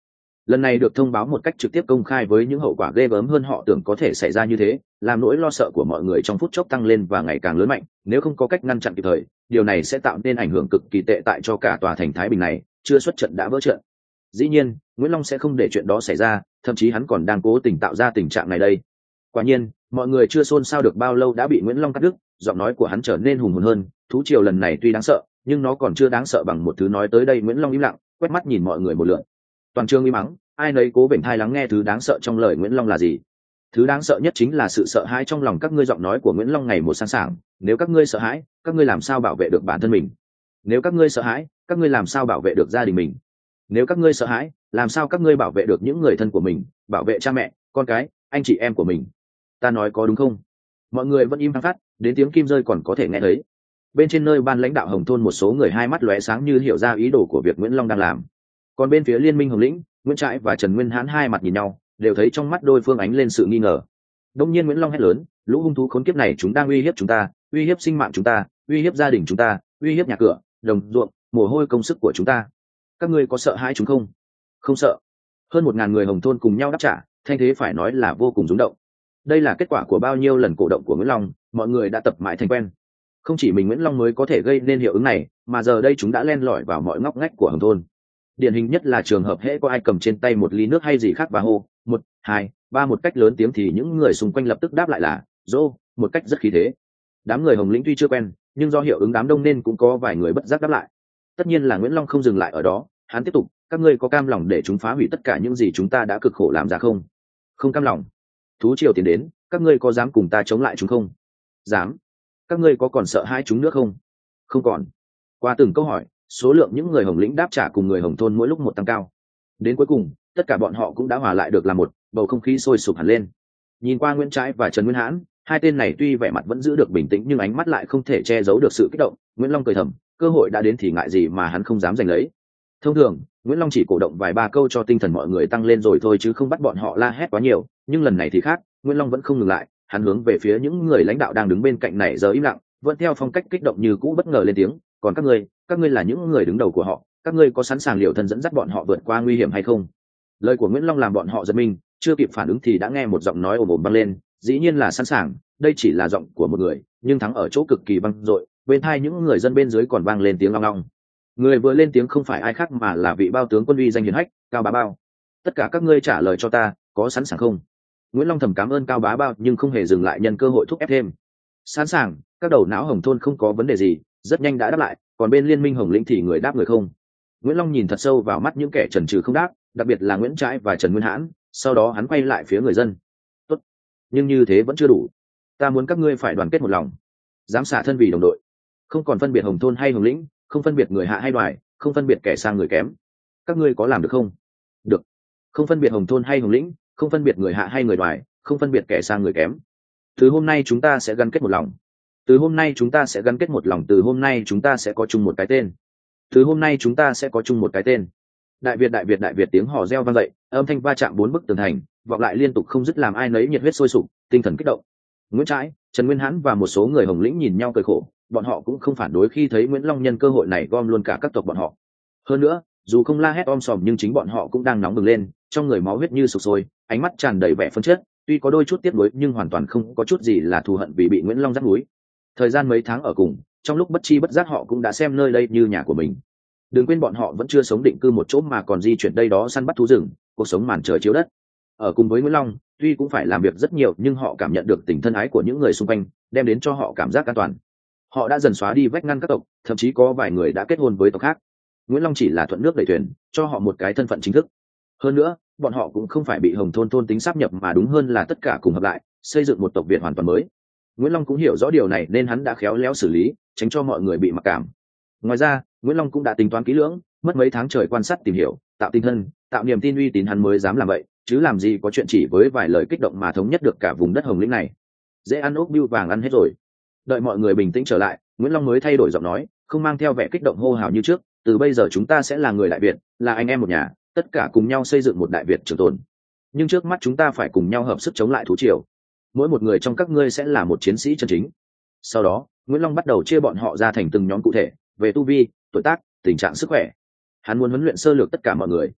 lần này được thông báo một cách trực tiếp công khai với những hậu quả ghê gớm hơn họ tưởng có thể xảy ra như thế, làm nỗi lo sợ của mọi người trong phút chốc tăng lên và ngày càng lớn mạnh. Nếu không có cách ngăn chặn kịp thời, điều này sẽ tạo nên ảnh hưởng cực kỳ tệ tại cho cả tòa thành Thái Bình này, chưa xuất trận đã vỡ trận. Dĩ nhiên, Nguyễn Long sẽ không để chuyện đó xảy ra, thậm chí hắn còn đang cố tình tạo ra tình trạng này đây. Quả nhiên, mọi người chưa xôn xao được bao lâu đã bị Nguyễn Long cắt đứt, giọng nói của hắn trở nên hùng hồn hơn. Thú triều lần này tuy đáng sợ, nhưng nó còn chưa đáng sợ bằng một thứ nói tới đây. Nguyễn Long im lặng, quét mắt nhìn mọi người một lượt. Toàn trường im mắng, ai nấy cố vểnh thai lắng nghe thứ đáng sợ trong lời Nguyễn Long là gì. Thứ đáng sợ nhất chính là sự sợ hãi trong lòng các ngươi. Giọng nói của Nguyễn Long ngày một sáng sảng. Nếu các ngươi sợ hãi, các ngươi làm sao bảo vệ được bản thân mình? Nếu các ngươi sợ hãi, các ngươi làm sao bảo vệ được gia đình mình? Nếu các ngươi sợ hãi, làm sao các ngươi bảo vệ được những người thân của mình, bảo vệ cha mẹ, con cái, anh chị em của mình? Ta nói có đúng không? Mọi người vẫn im phăng phát, đến tiếng kim rơi còn có thể nghe thấy. Bên trên nơi ban lãnh đạo Hồng Thôn, một số người hai mắt lóe sáng như hiểu ra ý đồ của việc Nguyễn Long đang làm. Còn bên phía Liên minh Hồng Lĩnh, Nguyễn Trãi và Trần Nguyên Hãn hai mặt nhìn nhau, đều thấy trong mắt đôi phương ánh lên sự nghi ngờ. Đông nhiên Nguyễn Long hét lớn, lũ hung thú khốn kiếp này chúng đang uy hiếp chúng ta, uy hiếp sinh mạng chúng ta, uy hiếp gia đình chúng ta, uy hiếp nhà cửa, đồng ruộng, mồ hôi công sức của chúng ta. Các ngươi có sợ hãi chúng không? Không sợ. Hơn một ngàn người Hồng Thôn cùng nhau đáp trả, thanh thế phải nói là vô cùng rung động. Đây là kết quả của bao nhiêu lần cổ động của Nguyễn Long, mọi người đã tập mãi thành quen. Không chỉ mình Nguyễn Long mới có thể gây nên hiệu ứng này, mà giờ đây chúng đã len lỏi vào mọi ngóc ngách của Hồng Thôn. Điển hình nhất là trường hợp hễ có ai cầm trên tay một ly nước hay gì khác và hô một hai ba một cách lớn tiếng thì những người xung quanh lập tức đáp lại là dô, một cách rất khí thế. Đám người Hồng Lĩnh tuy chưa quen, nhưng do hiệu ứng đám đông nên cũng có vài người bất giác đáp lại. Tất nhiên là Nguyễn Long không dừng lại ở đó, hắn tiếp tục, các ngươi có cam lòng để chúng phá hủy tất cả những gì chúng ta đã cực khổ làm ra không? Không cam lòng. Thú triều tiến đến, các ngươi có dám cùng ta chống lại chúng không? Dám. Các ngươi có còn sợ hai chúng nữa không? Không còn. Qua từng câu hỏi, số lượng những người Hồng Lĩnh đáp trả cùng người Hồng Thôn mỗi lúc một tăng cao. Đến cuối cùng, tất cả bọn họ cũng đã hòa lại được làm một, bầu không khí sôi sục hẳn lên. Nhìn qua Nguyễn Trãi và Trần Nguyên Hãn, hai tên này tuy vẻ mặt vẫn giữ được bình tĩnh nhưng ánh mắt lại không thể che giấu được sự kích động. Nguyễn Long cười thầm, cơ hội đã đến thì ngại gì mà hắn không dám giành lấy. Thông thường, Nguyễn Long chỉ cổ động vài ba câu cho tinh thần mọi người tăng lên rồi thôi chứ không bắt bọn họ la hét quá nhiều, nhưng lần này thì khác, Nguyễn Long vẫn không ngừng lại, hắn hướng về phía những người lãnh đạo đang đứng bên cạnh này giờ im lặng, vẫn theo phong cách kích động như cũ bất ngờ lên tiếng, còn các ngươi, các ngươi là những người đứng đầu của họ, các ngươi có sẵn sàng liều thân dẫn dắt bọn họ vượt qua nguy hiểm hay không? Lời của Nguyễn Long làm bọn họ giật mình, chưa kịp phản ứng thì đã nghe một giọng nói ồm ồm vang lên, dĩ nhiên là sẵn sàng, đây chỉ là giọng của một người, nhưng thắng ở chỗ cực kỳ vang dội, bên hai những người dân bên dưới còn vang lên tiếng long long. Người vừa lên tiếng không phải ai khác mà là vị bao tướng quân uy danh hiển hách, Cao Bá Bao. Tất cả các ngươi trả lời cho ta, có sẵn sàng không? Nguyễn Long thầm cảm ơn Cao Bá Bao nhưng không hề dừng lại nhân cơ hội thúc ép thêm. Sẵn sàng, các đầu não Hồng Thôn không có vấn đề gì, rất nhanh đã đáp lại, còn bên Liên minh Hồng Lĩnh thì người đáp người không. Nguyễn Long nhìn thật sâu vào mắt những kẻ chần chừ không đáp, đặc biệt là Nguyễn Trãi và Trần Nguyên Hãn, sau đó hắn quay lại phía người dân. Tốt, nhưng như thế vẫn chưa đủ. Ta muốn các ngươi phải đoàn kết một lòng, dám xả thân vì đồng đội, không còn phân biệt Hồng Thôn hay Hồng Lĩnh, không phân biệt người hạ hay đoài, không phân biệt kẻ sang người kém. Các ngươi có làm được không? Được. Không phân biệt Hồng Thôn hay Hồng Lĩnh, không phân biệt người hạ hay người đoài, không phân biệt kẻ sang người kém. Từ hôm nay chúng ta sẽ gắn kết một lòng. Từ hôm nay chúng ta sẽ gắn kết một lòng. Từ hôm nay chúng ta sẽ có chung một cái tên. Từ hôm nay chúng ta sẽ có chung một cái tên. Đại Việt, Đại Việt, Đại Việt, tiếng hò reo vang dậy, âm thanh va chạm bốn bức tường thành, vọng lại liên tục không dứt làm ai nấy nhiệt huyết sôi sục, tinh thần kích động. Nguyễn Trãi, Trần Nguyên Hãn và một số người Hồng Lĩnh nhìn nhau cười khổ, bọn họ cũng không phản đối khi thấy Nguyễn Long nhân cơ hội này gom luôn cả các tộc bọn họ. Hơn nữa, dù không la hét om sòm nhưng chính bọn họ cũng đang nóng bừng lên, trong người máu huyết như sục sôi, ánh mắt tràn đầy vẻ phấn chấn, tuy có đôi chút tiếc nuối nhưng hoàn toàn không có chút gì là thù hận vì bị Nguyễn Long dắt núi. Thời gian mấy tháng ở cùng, trong lúc bất chi bất giác họ cũng đã xem nơi đây như nhà của mình. Đừng quên bọn họ vẫn chưa sống định cư một chỗ mà còn di chuyển đây đó săn bắt thú rừng, cuộc sống màn trời chiếu đất. Ở cùng với Nguyễn Long, tuy cũng phải làm việc rất nhiều nhưng họ cảm nhận được tình thân ái của những người xung quanh, đem đến cho họ cảm giác an toàn. Họ đã dần xóa đi vách ngăn các tộc, thậm chí có vài người đã kết hôn với tộc khác. Nguyễn Long chỉ là thuận nước đẩy thuyền, cho họ một cái thân phận chính thức. Hơn nữa, bọn họ cũng không phải bị Hồng Thôn thôn tính sáp nhập mà đúng hơn là tất cả cùng hợp lại, xây dựng một tộc Việt hoàn toàn mới. Nguyễn Long cũng hiểu rõ điều này nên hắn đã khéo léo xử lý, tránh cho mọi người bị mặc cảm. Ngoài ra, Nguyễn Long cũng đã tính toán kỹ lưỡng, mất mấy tháng trời quan sát tìm hiểu, tạo tinh thân, tạo niềm tin uy tín hắn mới dám làm vậy, chứ làm gì có chuyện chỉ với vài lời kích động mà thống nhất được cả vùng đất Hồng Lĩnh này. Dễ ăn ốc bưu vàng ăn hết rồi. Đợi mọi người bình tĩnh trở lại, Nguyễn Long mới thay đổi giọng nói, không mang theo vẻ kích động hô hào như trước, từ bây giờ chúng ta sẽ là người Đại Việt, là anh em một nhà, tất cả cùng nhau xây dựng một Đại Việt trường tồn. Nhưng trước mắt chúng ta phải cùng nhau hợp sức chống lại thú triều. Mỗi một người trong các ngươi sẽ là một chiến sĩ chân chính. Sau đó, Nguyễn Long bắt đầu chia bọn họ ra thành từng nhóm cụ thể, về tu vi, tuổi tác, tình trạng sức khỏe. Hắn muốn huấn luyện sơ lược tất cả mọi người.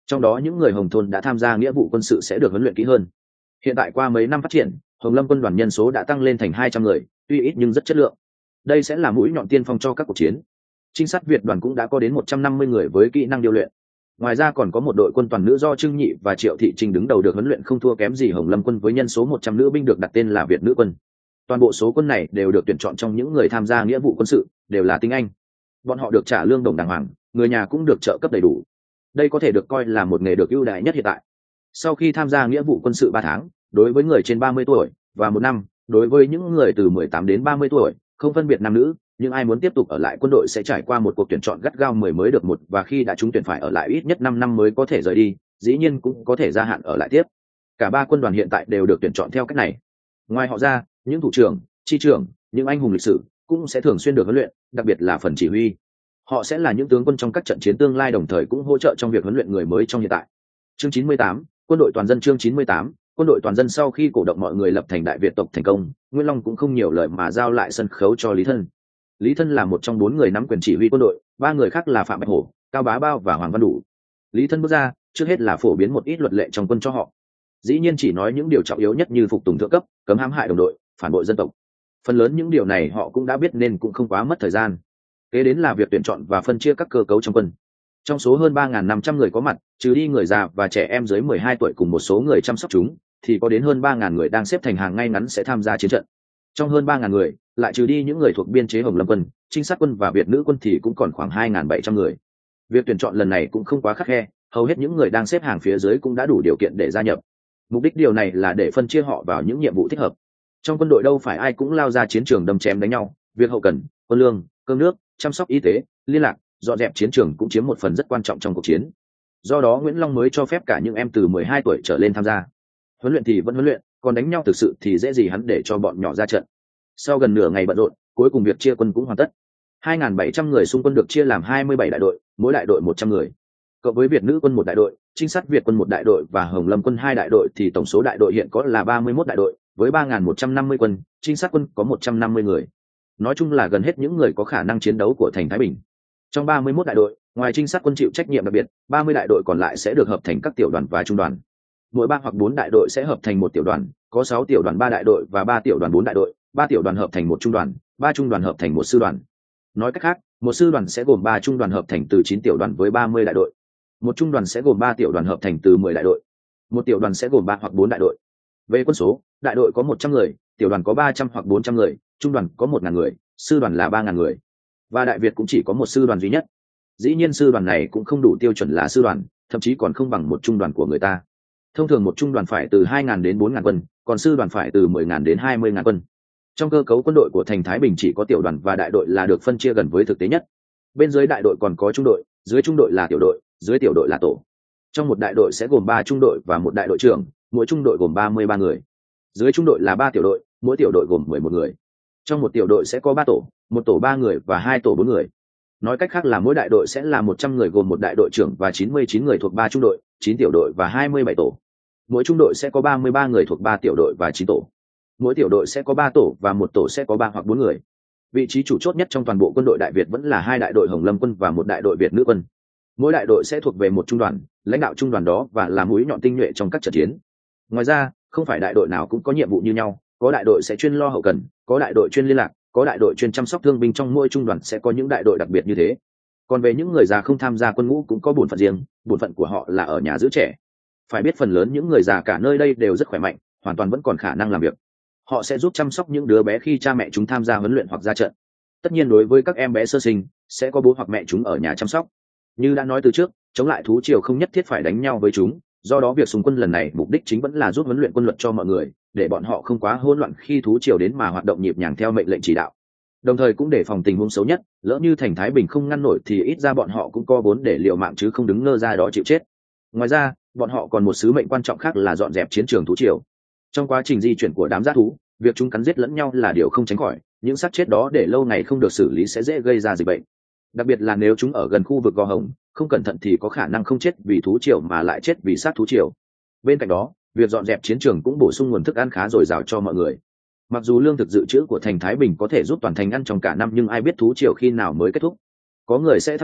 Trong đó những người Hồng thôn đã tham gia nghĩa vụ quân sự sẽ được huấn luyện kỹ hơn. Hiện tại qua mấy năm phát triển, Hồng Lâm quân đoàn nhân số đã tăng lên thành hai trăm người, tuy ít nhưng rất chất lượng. Đây sẽ là mũi nhọn tiên phong cho các cuộc chiến. Trinh sát Việt đoàn cũng đã có đến một trăm năm mươi người với kỹ năng điêu luyện. Ngoài ra còn có một đội quân toàn nữ do Trương Nhị và Triệu Thị Trinh đứng đầu được huấn luyện không thua kém gì Hồng Lâm quân với nhân số một trăm nữ binh được đặt tên là Việt nữ quân. Toàn bộ số quân này đều được tuyển chọn trong những người tham gia nghĩa vụ quân sự, đều là tinh anh. Bọn họ được trả lương đồng đàng hoàng, người nhà cũng được trợ cấp đầy đủ. Đây có thể được coi là một nghề được ưu đãi nhất hiện tại. Sau khi tham gia nghĩa vụ quân sự ba tháng, đối với người trên ba mươi tuổi và một năm, đối với những người từ mười tám đến ba mươi tuổi, không phân biệt nam nữ, nhưng ai muốn tiếp tục ở lại quân đội sẽ trải qua một cuộc tuyển chọn gắt gao mười mới được một, và khi đã trúng tuyển phải ở lại ít nhất năm năm mới có thể rời đi, dĩ nhiên cũng có thể gia hạn ở lại tiếp. Cả ba quân đoàn hiện tại đều được tuyển chọn theo cách này. Ngoài họ ra, những thủ trưởng, chi trưởng, những anh hùng lịch sử cũng sẽ thường xuyên được huấn luyện, đặc biệt là phần chỉ huy. Họ sẽ là những tướng quân trong các trận chiến tương lai, đồng thời cũng hỗ trợ trong việc huấn luyện người mới trong hiện tại. Chương chín mươi tám, quân đội toàn dân. Chương chín mươi tám, quân đội toàn dân. Sau khi cổ động mọi người lập thành Đại Việt tộc thành công, Nguyễn Long cũng không nhiều lời mà giao lại sân khấu cho Lý Thân. Lý Thân là một trong bốn người nắm quyền chỉ huy quân đội, ba người khác là Phạm Bạch Hổ, Cao Bá Bao và Hoàng Văn Đủ. Lý Thân bước ra, trước hết là phổ biến một ít luật lệ trong quân cho họ. Dĩ nhiên chỉ nói những điều trọng yếu nhất như phục tùng thượng cấp, cấm hãm hại đồng đội, phản bội dân tộc. Phần lớn những điều này họ cũng đã biết nên cũng không quá mất thời gian. Kế đến là việc tuyển chọn và phân chia các cơ cấu trong quân. Trong số hơn ba nghìn năm trăm người có mặt, trừ đi người già và trẻ em dưới mười hai tuổi cùng một số người chăm sóc chúng, thì có đến hơn ba nghìn người đang xếp thành hàng ngay ngắn sẽ tham gia chiến trận. Trong hơn ba nghìn người, lại trừ đi những người thuộc biên chế Hồng Lâm quân, Trinh sát quân và Việt nữ quân thì cũng còn khoảng hai nghìn bảy trăm người. Việc tuyển chọn lần này cũng không quá khắt khe, hầu hết những người đang xếp hàng phía dưới cũng đã đủ điều kiện để gia nhập. Mục đích điều này là để phân chia họ vào những nhiệm vụ thích hợp. Trong quân đội đâu phải ai cũng lao ra chiến trường đâm chém đánh nhau, việc hậu cần, quân lương, cơm nước, chăm sóc y tế, liên lạc, dọn dẹp chiến trường cũng chiếm một phần rất quan trọng trong cuộc chiến. Do đó Nguyễn Long mới cho phép cả những em từ mười hai tuổi trở lên tham gia. Huấn luyện thì vẫn huấn luyện, còn đánh nhau thực sự thì dễ gì hắn để cho bọn nhỏ ra trận. Sau gần nửa ngày bận rộn, cuối cùng việc chia quân cũng hoàn tất. hai nghìn bảy trăm người xung quân được chia làm hai mươi bảy đại đội, mỗi đại đội một trăm người. Cộng với Việt nữ quân một đại đội, Trinh sát Việt quân một đại đội và Hồng Lâm quân hai đại đội thì tổng số đại đội hiện có là ba mươi mốt đại đội, với ba nghìn một trăm năm mươi quân, Trinh sát quân có một trăm năm mươi người. Nói chung là gần hết những người có khả năng chiến đấu của thành Thái Bình. Trong ba mươi mốt đại đội, ngoài Trinh sát quân chịu trách nhiệm đặc biệt, ba mươi đại đội còn lại sẽ được hợp thành các tiểu đoàn và trung đoàn. Mỗi ba hoặc bốn đại đội sẽ hợp thành một tiểu đoàn, có sáu tiểu đoàn ba đại đội và ba tiểu đoàn bốn đại đội, ba tiểu đoàn hợp thành một trung đoàn, ba trung đoàn hợp thành một sư đoàn. Nói cách khác, một sư đoàn sẽ gồm ba trung đoàn hợp thành từ chín tiểu đoàn với ba mươi đại đội. Một trung đoàn sẽ gồm ba tiểu đoàn hợp thành từ mười đại đội. Một tiểu đoàn sẽ gồm ba hoặc bốn đại đội. Về quân số, đại đội có một trăm người, tiểu đoàn có ba trăm hoặc bốn trăm người, trung đoàn có một nghìn người, sư đoàn là ba nghìn người. Và Đại Việt cũng chỉ có một sư đoàn duy nhất. Dĩ nhiên sư đoàn này cũng không đủ tiêu chuẩn là sư đoàn, thậm chí còn không bằng một trung đoàn của người ta. Thông thường một trung đoàn phải từ hai nghìn đến bốn nghìn quân, còn sư đoàn phải từ mười nghìn đến hai mươi nghìn quân. Trong cơ cấu quân đội của thành Thái Bình chỉ có tiểu đoàn và đại đội là được phân chia gần với thực tế nhất. Bên dưới đại đội còn có trung đội, dưới trung đội là tiểu đội, dưới tiểu đội là tổ. Trong một đại đội sẽ gồm ba trung đội và một đại đội trưởng, mỗi trung đội gồm ba mươi ba người. Dưới trung đội là ba tiểu đội, mỗi tiểu đội gồm mười một người. Trong một tiểu đội sẽ có ba tổ, một tổ ba người và hai tổ bốn người. Nói cách khác là mỗi đại đội sẽ là một trăm người gồm một đại đội trưởng và chín mươi chín người thuộc ba trung đội, chín tiểu đội và hai mươi bảy tổ. Mỗi trung đội sẽ có ba mươi ba người thuộc ba tiểu đội và chín tổ. Mỗi tiểu đội sẽ có ba tổ và một tổ sẽ có ba hoặc bốn người. Vị trí chủ chốt nhất trong toàn bộ quân đội Đại Việt vẫn là hai đại đội Hồng Lâm quân và một đại đội Việt nữ quân. Mỗi đại đội sẽ thuộc về một trung đoàn, lãnh đạo trung đoàn đó và là mũi nhọn tinh nhuệ trong các trận chiến. Ngoài ra, không phải đại đội nào cũng có nhiệm vụ như nhau, có đại đội sẽ chuyên lo hậu cần, có đại đội chuyên liên lạc, có đại đội chuyên chăm sóc thương binh, trong mỗi trung đoàn sẽ có những đại đội đặc biệt như thế. Còn về những người già không tham gia quân ngũ cũng có bổn phận riêng, bổn phận của họ là ở nhà giữ trẻ. Phải biết phần lớn những người già cả nơi đây đều rất khỏe mạnh, hoàn toàn vẫn còn khả năng làm việc. Họ sẽ giúp chăm sóc những đứa bé khi cha mẹ chúng tham gia huấn luyện hoặc ra trận. Tất nhiên đối với các em bé sơ sinh, sẽ có bố hoặc mẹ chúng ở nhà chăm sóc. Như đã nói từ trước, chống lại thú triều không nhất thiết phải đánh nhau với chúng, do đó việc xung quân lần này mục đích chính vẫn là giúp huấn luyện quân luật cho mọi người, để bọn họ không quá hỗn loạn khi thú triều đến mà hoạt động nhịp nhàng theo mệnh lệnh chỉ đạo. Đồng thời cũng để phòng tình huống xấu nhất, lỡ như thành Thái Bình không ngăn nổi thì ít ra bọn họ cũng có vốn để liều mạng chứ không đứng ngơ ra đó chịu chết. Ngoài ra, bọn họ còn một sứ mệnh quan trọng khác là dọn dẹp chiến trường thú triều. Trong quá trình di chuyển của đám dã thú, việc chúng cắn giết lẫn nhau là điều không tránh khỏi, những xác chết đó để lâu ngày không được xử lý sẽ dễ gây ra dịch bệnh. Đặc biệt là nếu chúng ở gần khu vực Gò Hồng, không cẩn thận thì có khả năng không chết vì thú triều mà lại chết vì sát thú triều. Bên cạnh đó, việc dọn dẹp chiến trường cũng bổ sung nguồn thức ăn khá dồi dào cho mọi người. Mặc dù lương thực dự trữ của thành Thái Bình có thể giúp toàn thành ăn trong cả năm, nhưng ai biết thú triều khi nào mới kết thúc. Có người sẽ thắc mắc,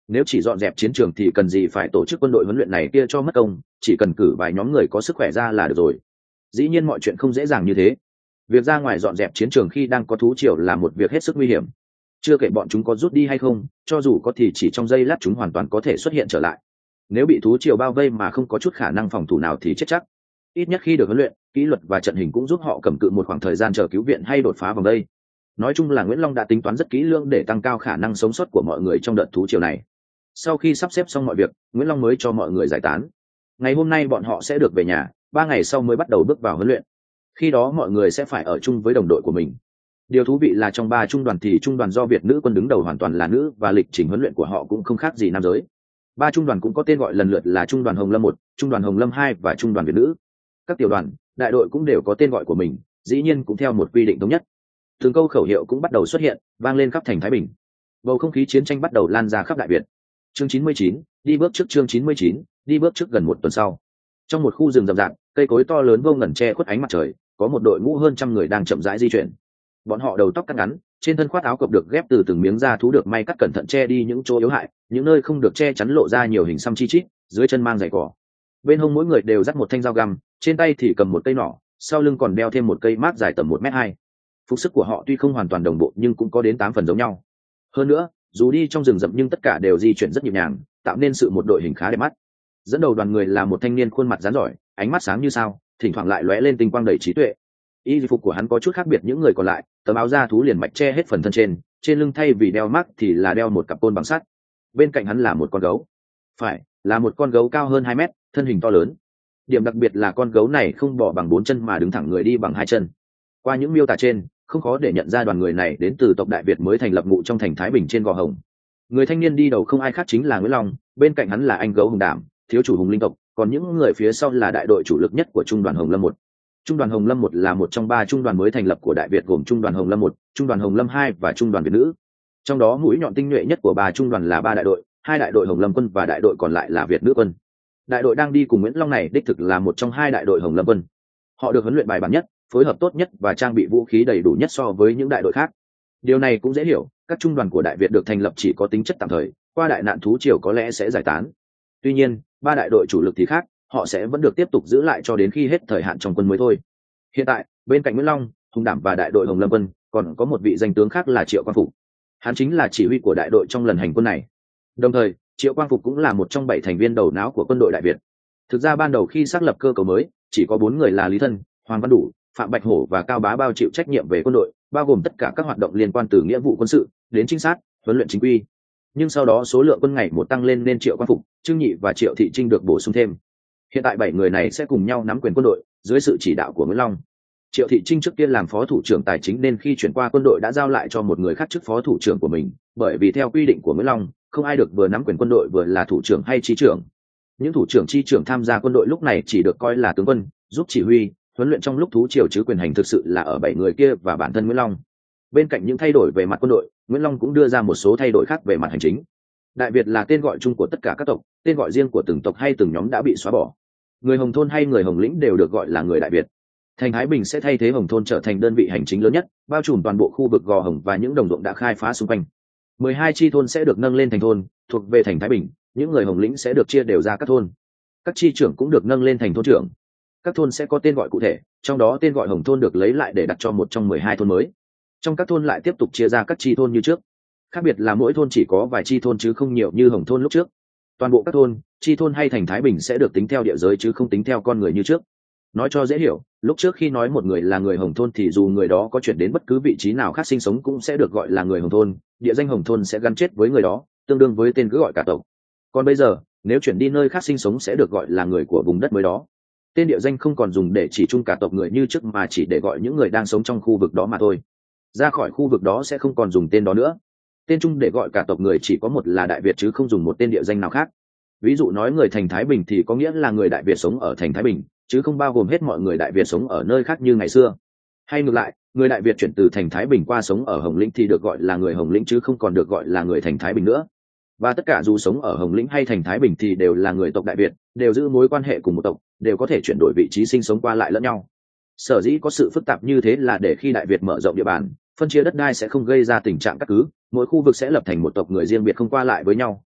Nếu chỉ dọn dẹp chiến trường thì cần gì phải tổ chức quân đội huấn luyện này kia cho mất công, chỉ cần cử vài nhóm người có sức khỏe ra là được rồi. Dĩ nhiên mọi chuyện không dễ dàng như thế. Việc ra ngoài dọn dẹp chiến trường khi đang có thú triều là một việc hết sức nguy hiểm. Chưa kể bọn chúng có rút đi hay không, cho dù có thì chỉ trong giây lát chúng hoàn toàn có thể xuất hiện trở lại. Nếu bị thú triều bao vây mà không có chút khả năng phòng thủ nào thì chết chắc. Ít nhất khi được huấn luyện, kỹ thuật và trận hình cũng giúp họ cầm cự một khoảng thời gian chờ cứu viện hay đột phá vòng vây. Nói chung là Nguyễn Long đã tính toán rất kỹ lưỡng để tăng cao khả năng sống sót của mọi người trong đợt thú triều này. Sau khi sắp xếp xong mọi việc, Nguyễn Long mới cho mọi người giải tán. Ngày hôm nay bọn họ sẽ được về nhà, ba ngày sau mới bắt đầu bước vào huấn luyện. Khi đó mọi người sẽ phải ở chung với đồng đội của mình. Điều thú vị là trong ba trung đoàn thì trung đoàn do Việt nữ quân đứng đầu hoàn toàn là nữ, và lịch trình huấn luyện của họ cũng không khác gì nam giới. Ba trung đoàn cũng có tên gọi lần lượt là trung đoàn Hồng Lâm một, trung đoàn Hồng Lâm hai và trung đoàn Việt nữ. Các tiểu đoàn, đại đội cũng đều có tên gọi của mình, dĩ nhiên cũng theo một quy định thống nhất. Từng câu khẩu hiệu cũng bắt đầu xuất hiện, vang lên khắp thành Thái Bình. Bầu không khí chiến tranh bắt đầu lan ra khắp Đại Việt. Chương chín mươi chín, đi bước trước. Chương chín mươi chín, đi bước trước. Gần một tuần sau, trong một khu rừng rậm rạp, cây cối to lớn vô ngần che khuất ánh mặt trời, có một đội ngũ hơn trăm người đang chậm rãi di chuyển. Bọn họ đầu tóc cắt ngắn, trên thân khoác áo cộc được ghép từ từng miếng da thú được may cắt cẩn thận che đi những chỗ yếu hại, những nơi không được che chắn lộ ra nhiều hình xăm chi chít, dưới chân mang giày cỏ. Bên hông mỗi người đều dắt một thanh dao găm, trên tay thì cầm một cây nỏ, sau lưng còn đeo thêm một cây mác dài tầm một mét hai. Phục sức của họ tuy không hoàn toàn đồng bộ nhưng cũng có đến tám phần giống nhau. Hơn nữa, dù đi trong rừng rậm nhưng tất cả đều di chuyển rất nhịp nhàng, tạo nên sự một đội hình khá đẹp mắt. Dẫn đầu đoàn người là một thanh niên khuôn mặt rắn rỏi, ánh mắt sáng như sao, thỉnh thoảng lại lóe lên tinh quang đầy trí tuệ. Y phục của hắn có chút khác biệt những người còn lại, tấm áo da thú liền mạch che hết phần thân trên, trên lưng thay vì đeo mác thì là đeo một cặp côn bằng sắt. Bên cạnh hắn là một con gấu, phải là một con gấu cao hơn hai mét, thân hình to lớn. Điểm đặc biệt là con gấu này không bò bằng bốn chân mà đứng thẳng người đi bằng hai chân. Qua những miêu tả trên, không khó để nhận ra đoàn người này đến từ tộc Đại Việt mới thành lập ngụ trong thành Thái Bình trên Gò Hồng. Người thanh niên đi đầu không ai khác chính là Nguyễn Long, bên cạnh hắn là anh gấu Hùng Đảm, thiếu chủ Hùng Linh tộc, còn những người phía sau là đại đội chủ lực nhất của trung đoàn Hồng Lâm một. Trung đoàn Hồng Lâm một là một trong ba trung đoàn mới thành lập của Đại Việt gồm trung đoàn Hồng Lâm một, trung đoàn Hồng Lâm hai và trung đoàn Việt nữ. Trong đó mũi nhọn tinh nhuệ nhất của ba trung đoàn là ba đại đội, hai đại đội Hồng Lâm quân và đại đội còn lại là Việt nữ quân. Đại đội đang đi cùng Nguyễn Long này đích thực là một trong hai đại đội Hồng Lâm quân. Họ được huấn luyện bài bản nhất, phối hợp tốt nhất và trang bị vũ khí đầy đủ nhất so với những đại đội khác. Điều này cũng dễ hiểu, các trung đoàn của Đại Việt được thành lập chỉ có tính chất tạm thời, qua đại nạn thú triều có lẽ sẽ giải tán. Tuy nhiên, ba đại đội chủ lực thì khác, họ sẽ vẫn được tiếp tục giữ lại cho đến khi hết thời hạn trong quân mới thôi. Hiện tại, bên cạnh Nguyễn Long, Hùng Đảm và đại đội Hồng Lâm quân, còn có một vị danh tướng khác là Triệu Quang Phục. Hắn chính là chỉ huy của đại đội trong lần hành quân này. Đồng thời, Triệu Quang Phục cũng là một trong bảy thành viên đầu não của quân đội Đại Việt. Thực ra ban đầu khi xác lập cơ cấu mới, chỉ có bốn người là Lý Thân, Hoàng Văn Đủ, Phạm Bạch Hổ và Cao Bá Bao chịu trách nhiệm về quân đội, bao gồm tất cả các hoạt động liên quan từ nghĩa vụ quân sự đến trinh sát, huấn luyện chính quy. Nhưng sau đó số lượng quân ngày một tăng lên nên Triệu Quang Phục, Trương Nhị và Triệu Thị Trinh được bổ sung thêm. Hiện tại bảy người này sẽ cùng nhau nắm quyền quân đội dưới sự chỉ đạo của Nguyễn Long. Triệu Thị Trinh trước kia làm phó thủ trưởng tài chính nên khi chuyển qua quân đội đã giao lại cho một người khác chức phó thủ trưởng của mình, bởi vì theo quy định của Nguyễn Long, không ai được vừa nắm quyền quân đội vừa là thủ trưởng hay chi trưởng. Những thủ trưởng chi trưởng tham gia quân đội lúc này chỉ được coi là tướng quân, giúp chỉ huy, huấn luyện trong lúc thú triều, chứ quyền hành thực sự là ở bảy người kia và bản thân Nguyễn Long. Bên cạnh những thay đổi về mặt quân đội, Nguyễn Long cũng đưa ra một số thay đổi khác về mặt hành chính. Đại Việt là tên gọi chung của tất cả các tộc, tên gọi riêng của từng tộc hay từng nhóm đã bị xóa bỏ. Người Hồng thôn hay người Hồng lĩnh đều được gọi là người Đại Việt. Thành Thái Bình sẽ thay thế Hồng thôn trở thành đơn vị hành chính lớn nhất, bao trùm toàn bộ khu vực Gò Hồng và những đồng ruộng đã khai phá xung quanh. mười hai chi thôn sẽ được nâng lên thành thôn, thuộc về thành Thái Bình, những người Hồng lĩnh sẽ được chia đều ra các thôn. Các chi trưởng cũng được nâng lên thành thôn trưởng. Các thôn sẽ có tên gọi cụ thể, trong đó tên gọi Hồng thôn được lấy lại để đặt cho một trong mười hai thôn mới. Trong các thôn lại tiếp tục chia ra các chi thôn như trước. Khác biệt là mỗi thôn chỉ có vài chi thôn chứ không nhiều như Hồng thôn lúc trước. Toàn bộ các thôn, chi thôn hay thành Thái Bình sẽ được tính theo địa giới chứ không tính theo con người như trước. Nói cho dễ hiểu, lúc trước khi nói một người là người Hồng thôn thì dù người đó có chuyển đến bất cứ vị trí nào khác sinh sống cũng sẽ được gọi là người Hồng thôn, địa danh Hồng thôn sẽ gắn chết với người đó, tương đương với tên cứ gọi cả tộc. Còn bây giờ, nếu chuyển đi nơi khác sinh sống sẽ được gọi là người của vùng đất mới đó. Tên địa danh không còn dùng để chỉ chung cả tộc người như trước mà chỉ để gọi những người đang sống trong khu vực đó mà thôi. Ra khỏi khu vực đó sẽ không còn dùng tên đó nữa. Tên chung để gọi cả tộc người chỉ có một là Đại Việt chứ không dùng một tên địa danh nào khác. Ví dụ nói người thành Thái Bình thì có nghĩa là người Đại Việt sống ở thành Thái Bình, chứ không bao gồm hết mọi người Đại Việt sống ở nơi khác như ngày xưa. Hay ngược lại, người Đại Việt chuyển từ thành Thái Bình qua sống ở Hồng Lĩnh thì được gọi là người Hồng Lĩnh chứ không còn được gọi là người thành Thái Bình nữa. Và tất cả dù sống ở Hồng Lĩnh hay thành Thái Bình thì đều là người tộc Đại Việt, đều giữ mối quan hệ cùng một tộc, đều có thể chuyển đổi vị trí sinh sống qua lại lẫn nhau. Sở dĩ có sự phức tạp như thế là để khi Đại Việt mở rộng địa bàn, phân chia đất đai sẽ không gây ra tình trạng cắt cứ, mỗi khu vực sẽ lập thành một tộc người riêng biệt không qua lại với nhau,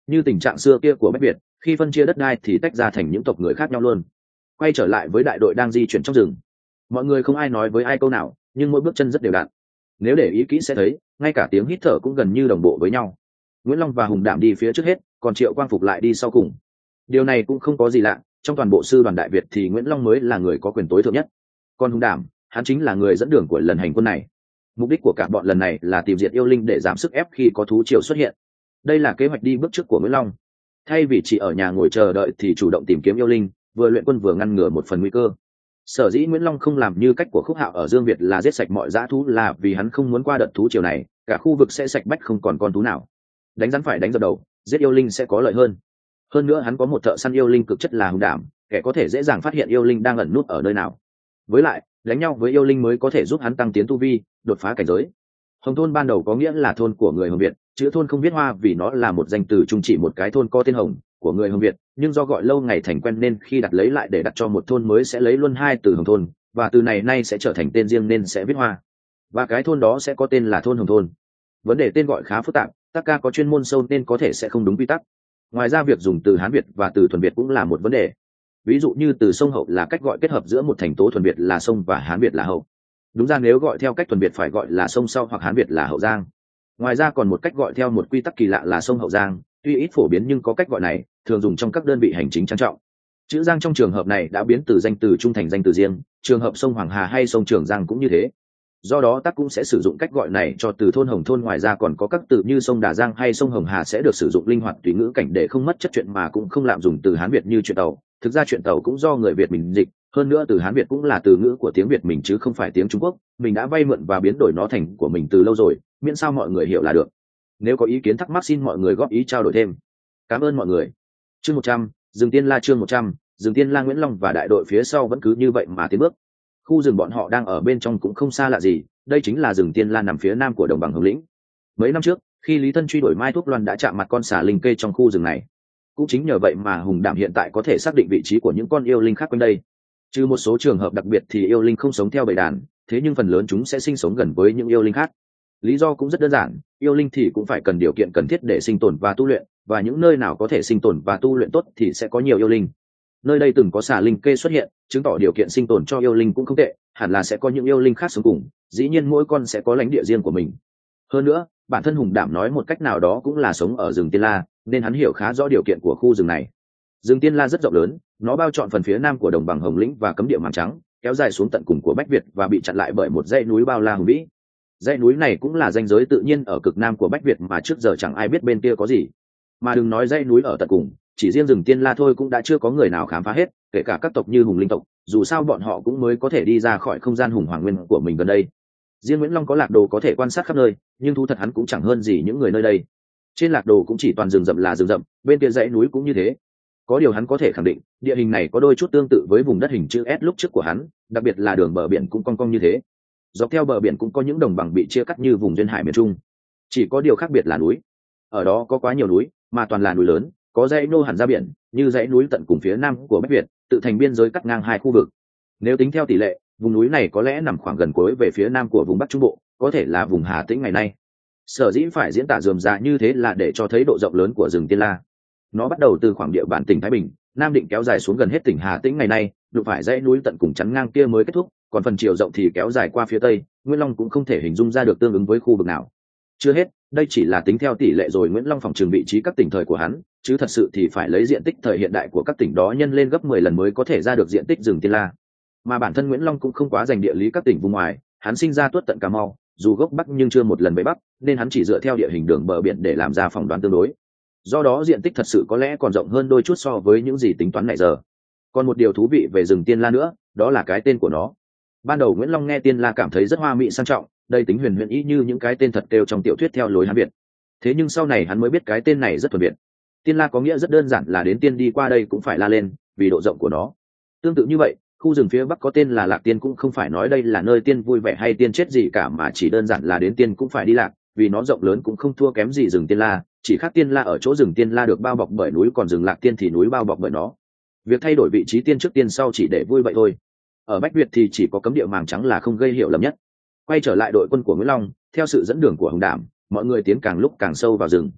như tình trạng xưa kia của Bách Việt, khi phân chia đất đai thì tách ra thành những tộc người khác nhau luôn. Quay trở lại với đại đội đang di chuyển trong rừng, mọi người không ai nói với ai câu nào, nhưng mỗi bước chân rất đều đặn. Nếu để ý kỹ sẽ thấy, ngay cả tiếng hít thở cũng gần như đồng bộ với nhau. Nguyễn Long và Hùng Đảm đi phía trước hết, còn Triệu Quang Phục lại đi sau cùng. Điều này cũng không có gì lạ, trong toàn bộ sư đoàn Đại Việt thì Nguyễn Long mới là người có quyền tối thượng nhất. Còn Hùng Đảm, hắn chính là người dẫn đường của lần hành quân này. Mục đích của cả bọn lần này là tìm diệt yêu linh để giảm sức ép khi có thú triều xuất hiện. Đây là kế hoạch đi bước trước của Nguyễn Long. Thay vì chỉ ở nhà ngồi chờ đợi thì chủ động tìm kiếm yêu linh, vừa luyện quân vừa ngăn ngừa một phần nguy cơ. Sở dĩ Nguyễn Long không làm như cách của Khúc Hạo ở Dương Việt là giết sạch mọi dã thú là vì hắn không muốn qua đợt thú triều này, cả khu vực sẽ sạch bách không còn con thú nào. Đánh rắn phải đánh dập đầu, giết yêu linh sẽ có lợi hơn. Hơn nữa hắn có một thợ săn yêu linh cực chất là Hùng Đảm, kẻ có thể dễ dàng phát hiện yêu linh đang ẩn nút ở nơi nào. Với lại, đánh nhau với yêu linh mới có thể giúp hắn tăng tiến tu vi, đột phá cảnh giới. Hồng thôn ban đầu có nghĩa là thôn của người Hồng Việt, chữ thôn không viết hoa vì nó là một danh từ trung chỉ một cái thôn có tên Hồng của người Hồng Việt, nhưng do gọi lâu ngày thành quen nên khi đặt lấy lại để đặt cho một thôn mới sẽ lấy luôn hai từ Hồng thôn, và từ này nay sẽ trở thành tên riêng nên sẽ viết hoa. Và cái thôn đó sẽ có tên là thôn Hồng thôn. Vấn đề tên gọi khá phức tạp, tác ca có chuyên môn sâu nên có thể sẽ không đúng quy tắc. Ngoài ra việc dùng từ Hán Việt và từ thuần Việt cũng là một vấn đề. Ví dụ như từ sông Hậu là cách gọi kết hợp giữa một thành tố thuần Việt là sông và Hán Việt là Hậu. Đúng ra nếu gọi theo cách thuần Việt phải gọi là sông Sau hoặc Hán Việt là Hậu Giang. Ngoài ra còn một cách gọi theo một quy tắc kỳ lạ là sông Hậu Giang, tuy ít phổ biến nhưng có cách gọi này, thường dùng trong các đơn vị hành chính trang trọng. Chữ Giang trong trường hợp này đã biến từ danh từ trung thành danh từ riêng, trường hợp sông Hoàng Hà hay sông Trường Giang cũng như thế. Do đó tác cũng sẽ sử dụng cách gọi này cho từ thôn Hồng thôn. Ngoài ra còn có các từ như sông Đà Giang hay sông Hồng Hà sẽ được sử dụng linh hoạt tùy ngữ cảnh để không mất chất chuyện mà cũng không lạm dụng từ Hán Việt như chuyện tàu. Thực ra chuyện tàu cũng do người Việt mình dịch, hơn nữa từ Hán Việt cũng là từ ngữ của tiếng Việt mình chứ không phải tiếng Trung Quốc, mình đã vay mượn và biến đổi nó thành của mình từ lâu rồi, miễn sao mọi người hiểu là được. Nếu có ý kiến thắc mắc xin mọi người góp ý trao đổi thêm. Cảm ơn mọi người. Chương một trăm, Rừng Tiên La. Chương một trăm, Rừng Tiên La. Nguyễn Long và đại đội phía sau vẫn cứ như vậy mà tiến bước. Khu rừng bọn họ đang ở bên trong cũng không xa lạ gì, đây chính là rừng Tiên La nằm phía nam của đồng bằng Hồng Lĩnh. Mấy năm trước, khi Lý Thân truy đuổi Mai Thuốc Loan đã chạm mặt con xà linh kê trong khu rừng này. Cũng chính nhờ vậy mà Hùng Đảm hiện tại có thể xác định vị trí của những con yêu linh khác quanh đây. Trừ một số trường hợp đặc biệt thì yêu linh không sống theo bầy đàn, thế nhưng phần lớn chúng sẽ sinh sống gần với những yêu linh khác. Lý do cũng rất đơn giản, yêu linh thì cũng phải cần điều kiện cần thiết để sinh tồn và tu luyện, và những nơi nào có thể sinh tồn và tu luyện tốt thì sẽ có nhiều yêu linh. Nơi đây từng có xà linh kê xuất hiện, chứng tỏ điều kiện sinh tồn cho yêu linh cũng không tệ, hẳn là sẽ có những yêu linh khác sống cùng, dĩ nhiên mỗi con sẽ có lãnh địa riêng của mình. Hơn nữa, bản thân Hùng Đảm nói một cách nào đó cũng là sống ở rừng Tiên La, nên hắn hiểu khá rõ điều kiện của khu rừng này. Rừng Tiên La rất rộng lớn, nó bao trọn phần phía nam của đồng bằng Hồng Lĩnh và cấm địa Màng Trắng, kéo dài xuống tận cùng của Bách Việt và bị chặn lại bởi một dãy núi bao la hùng vĩ. Dãy núi này cũng là ranh giới tự nhiên ở cực nam của Bách Việt mà trước giờ chẳng ai biết bên kia có gì. Mà đừng nói dãy núi ở tận cùng, chỉ riêng rừng Tiên La thôi cũng đã chưa có người nào khám phá hết, kể cả các tộc như Hùng Linh tộc, dù sao bọn họ cũng mới có thể đi ra khỏi không gian hùng hoàng nguyên của mình gần đây. Riêng Nguyễn Long có lạc đồ có thể quan sát khắp nơi, nhưng thú thật hắn cũng chẳng hơn gì những người nơi đây. Trên lạc đồ cũng chỉ toàn rừng rậm là rừng rậm, bên kia dãy núi cũng như thế. Có điều hắn có thể khẳng định, địa hình này có đôi chút tương tự với vùng đất hình chữ S lúc trước của hắn, đặc biệt là đường bờ biển cũng cong cong như thế. Dọc theo bờ biển cũng có những đồng bằng bị chia cắt như vùng duyên hải miền Trung. Chỉ có điều khác biệt là núi. Ở đó có quá nhiều núi, mà toàn là núi lớn, có dãy nô hẳn ra biển, như dãy núi tận cùng phía nam của Bách Việt, tự thành biên giới cắt ngang hai khu vực. Nếu tính theo tỷ lệ, vùng núi này có lẽ nằm khoảng gần cuối về phía nam của vùng Bắc Trung Bộ, có thể là vùng Hà Tĩnh ngày nay. Sở dĩ phải diễn tả rườm rà như thế là để cho thấy độ rộng lớn của rừng Tiên La. Nó bắt đầu từ khoảng địa bàn tỉnh Thái Bình, Nam Định kéo dài xuống gần hết tỉnh Hà Tĩnh ngày nay, đụng phải dãy núi tận cùng chắn ngang kia mới kết thúc, còn phần chiều rộng thì kéo dài qua phía tây, Nguyễn Long cũng không thể hình dung ra được tương ứng với khu vực nào. Chưa hết, đây chỉ là tính theo tỷ lệ rồi Nguyễn Long phòng trường vị trí các tỉnh thời của hắn, chứ thật sự thì phải lấy diện tích thời hiện đại của các tỉnh đó nhân lên gấp mười lần mới có thể ra được diện tích rừng Tiên La. Mà bản thân Nguyễn Long cũng không quá dành địa lý các tỉnh vùng ngoài, hắn sinh ra tuốt tận Cà Mau, dù gốc Bắc nhưng chưa một lần về Bắc, nên hắn chỉ dựa theo địa hình đường bờ biển để làm ra phỏng đoán tương đối. Do đó diện tích thật sự có lẽ còn rộng hơn đôi chút so với những gì tính toán nãy giờ. Còn một điều thú vị về rừng Tiên La nữa, đó là cái tên của nó. Ban đầu Nguyễn Long nghe Tiên La cảm thấy rất hoa mỹ sang trọng, đây tính huyền huyền ý như những cái tên thật kêu trong tiểu thuyết theo lối Hán Việt. Thế nhưng sau này hắn mới biết cái tên này rất thuần Việt. Tiên La có nghĩa rất đơn giản là đến tiên đi qua đây cũng phải la lên, vì độ rộng của nó. Tương tự như vậy, khu rừng phía Bắc có tên là Lạc Tiên cũng không phải nói đây là nơi tiên vui vẻ hay tiên chết gì cả, mà chỉ đơn giản là đến tiên cũng phải đi lạc, vì nó rộng lớn cũng không thua kém gì rừng Tiên La, chỉ khác Tiên La ở chỗ rừng Tiên La được bao bọc bởi núi, còn rừng Lạc Tiên thì núi bao bọc bởi nó. Việc thay đổi vị trí tiên trước tiên sau chỉ để vui vậy thôi. Ở Bách Việt thì chỉ có cấm địa Màng Trắng là không gây hiểu lầm nhất. Quay trở lại đội quân của Nguyễn Long, theo sự dẫn đường của Hồng Đảm, mọi người tiến càng lúc càng sâu vào rừng.